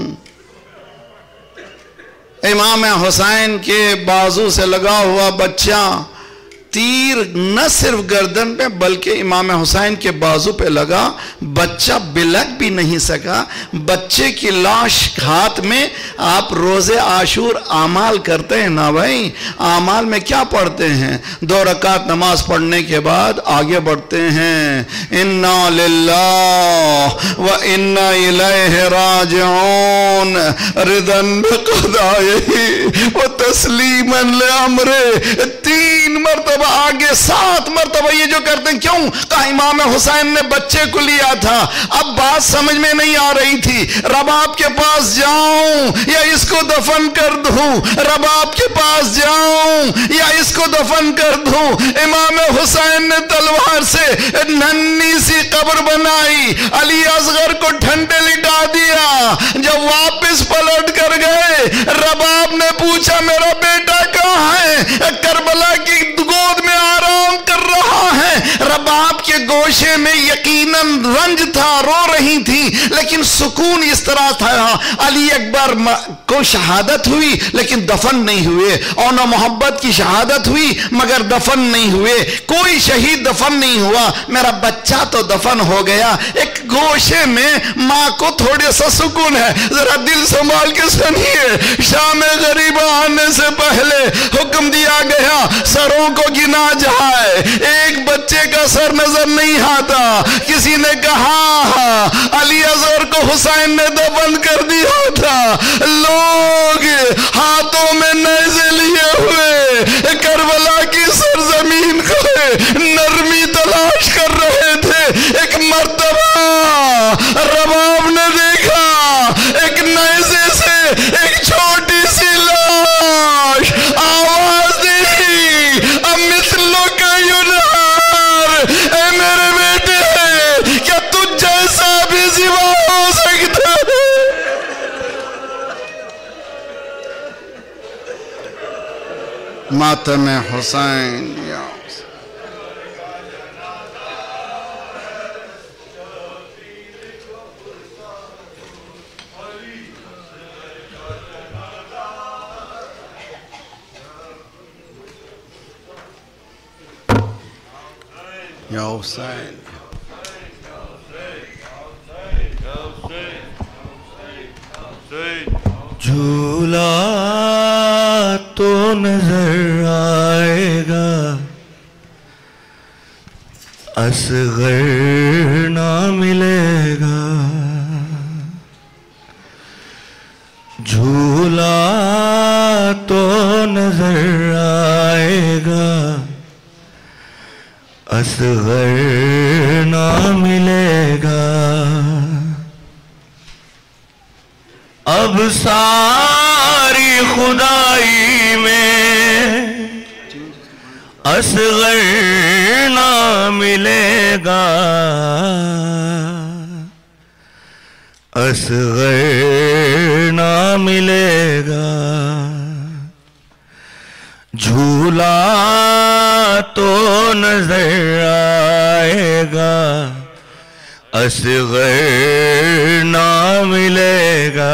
A: امام حسین کے بازو سے لگا ہوا بچہ، تیر نہ صرف گردن پہ بلکہ امام حسین کے بازو پہ لگا. بچہ بلک بھی نہیں سکا. بچے کی لاش ہاتھ میں. آپ روز عاشور اعمال کرتے ہیں نا بھائی؟ اعمال میں کیا پڑھتے ہیں؟ دو رکعت نماز پڑھنے کے بعد آگے بڑھتے ہیں انا للہ و انا الیہ راجعون رضا بقضائہ و تسلیما لامرہ. تین مرتبہ آگے، سات مرتبہ یہ جو کرتے ہیں. کیوں؟ کہا امام حسین نے بچے کو لیا تھا. اب بات سمجھ میں نہیں آ رہی تھی، رباب کے پاس جاؤں یا اس کو دفن کر دوں، رباب کے پاس جاؤں یا اس کو دفن کر دوں. امام حسین نے تلوار سے ننھی سی قبر بنائی، علی اصغر کو ٹھنڈے لٹا دیا. جب واپس پلٹ کر گئے، رباب نے پوچھا میرا بیٹا کہاں ہے؟ کربلا کی گود میں آرام کر رہا ہے. رباب کے گوشے میں یقیناً رنج تھا، رو رہی تھی، لیکن سکون اس طرح تھا. علی اکبر کو شہادت ہوئی لیکن دفن نہیں ہوئے. اونا محبت کی شہادت ہوئی مگر دفن نہیں ہوئے. کوئی شہید دفن نہیں ہوا. میرا بچہ تو دفن ہو گیا. ایک گوشے میں ماں کو تھوڑے سا سکون ہے. ذرا دل سنبھال کے سنیے. شام غریبہ آنے سے پہلے حکم دیا گیا سروں کو گنا جائے. ایک بچے کا سر نظر نہیں آتا. کسی نے کہا علی اصغر کو حسین نے دفن کر دیا تھا. لوگ ہاتھوں میں نیزے لیے ہوئے کربلا کی سرزمین کو نرمی تلاش کر رہے تھے. ایک مرتبہ رباب نے دیکھا ایک نیزے سے ایک چھوٹی سی لاش. آواز دی امثلو کا ینار. اے میرے بیٹے کیا تجھ جیسا بھی زیبا ہو سکتا ہے؟ ماتم حسین یا یا حسین.
B: جھولا تو نظر آئے گا، اصغر نہ ملے گا. جھولا نظر آئے گا اصغر نہ ملے گا اب ساری خدائی میں اصغر نہ ملے گا اصغر نہ ملے گا جھولا تو نظر آئے گا اصغر نہ ملے گا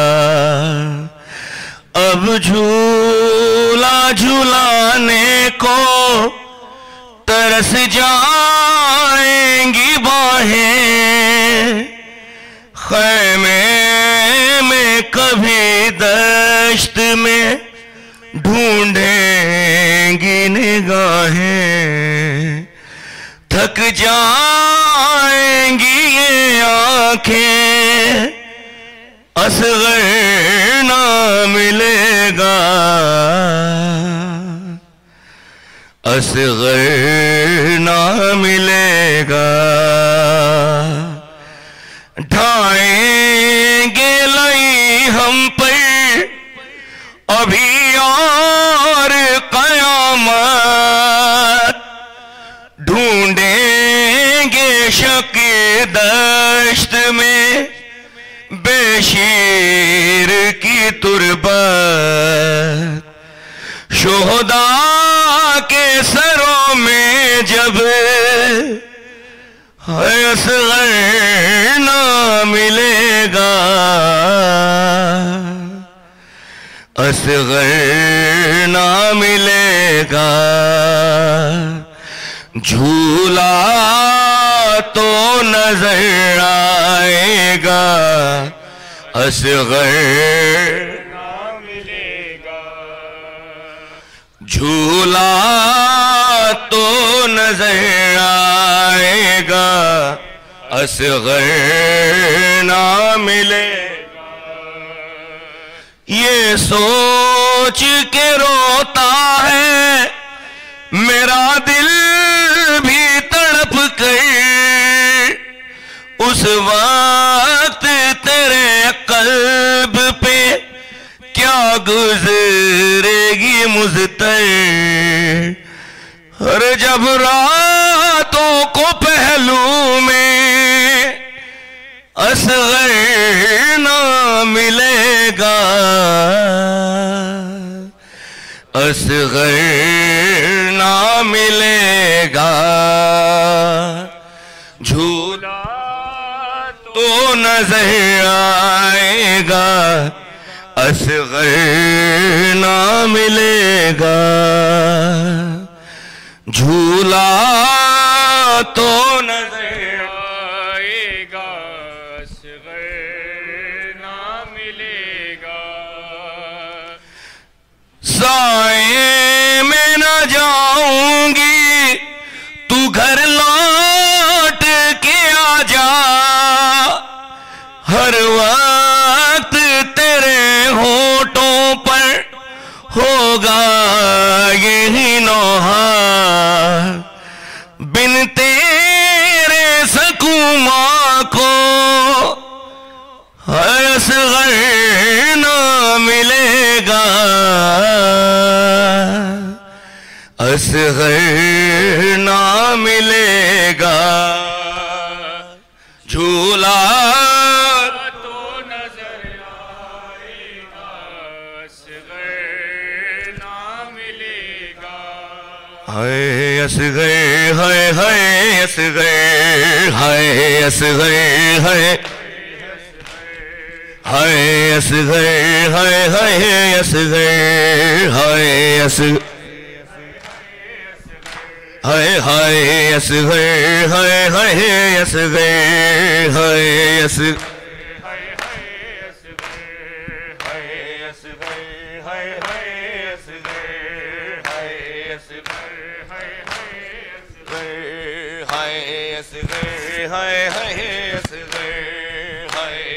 B: اب جھولا جھولانے کو ترس جائیں گی باہیں خیمے میں کبھی دشت میں ڈھونڈیں گی نگاہیں تھک جائیں گی یہ آنکھیں اصغر نہ ملے گا اصغر نہ ملے گا ڈھائیں گے لئی ہم پر ابھی اور قیامت ڈھونڈیں گے شک دشت میں بے شیر کی تربت شہداء کے سروں میں جب اصغر نہ ملے گا اصغر نہ ملے گا جھولا تو نظر آئے گا اصغر نہ ملے گا جھولا تو نظر آئے گا اصغر نہ ملے یہ سوچ کے روتا ہے میرا دل بھی تڑپ کر اس وقت تیرے قلب پہ کیا گزرے گی مضطر اور جب راتوں کو پہلو میں اصغر نہ ملے گا اصغر نہ ملے گا جھولا تو نظر آئے گا اصغر نہ ملے گا جھولا تو نظر آئے گا اصغر نہ ملے گا سائے میں نہ جاؤں گی تو گھر لوٹ کے آ جا ہر وقت تیرے ہونٹوں پر ہوگا یہی نوحہ بن تیرے سکوماں کو اصغر نہ ملے گا اصغر نہ ملے گا جھولا تو نظر آئے گا اصغر نہ ملے گا ہائے اصغر ہائے ہائے اصغر ہائے اصغر ہائے ہائے اصغر ہائے ہائے اصغر ہائے اصغر ہائے ہائے اصغر ہائے ہائے اصغر ہائے اصغر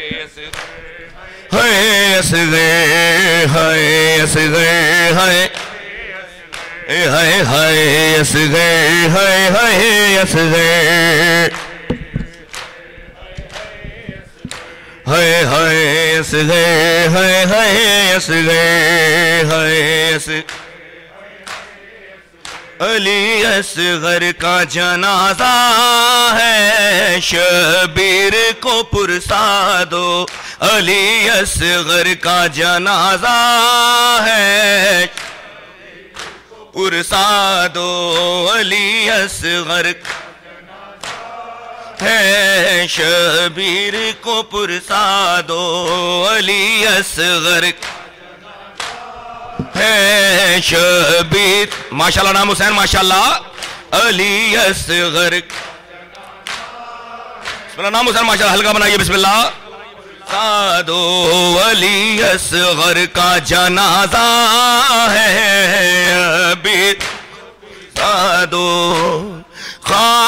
B: ہائے اصغر ہائے اصغر ہائے ہائے ہائے اصغر ہائے ہائے اصغر ہائے ہائے اصغر ہائے ہائے اصغر ہائے اصغر علی اصغر کا جنازہ ہے شبیر کو پرسا دو علی اصغر کا جنازہ ہے پرسا دو علی اصغر ہے شبیر کو پرسا دو علی اصغر ہے شبیر ماشاءاللہ نام حسین ماشاءاللہ علی اصغر بسم اللہ نام حسین ماشاءاللہ ہلکا بنائیے بسم اللہ سادو علی اصغر کا جنازہ ہے ابھی سادو خواہ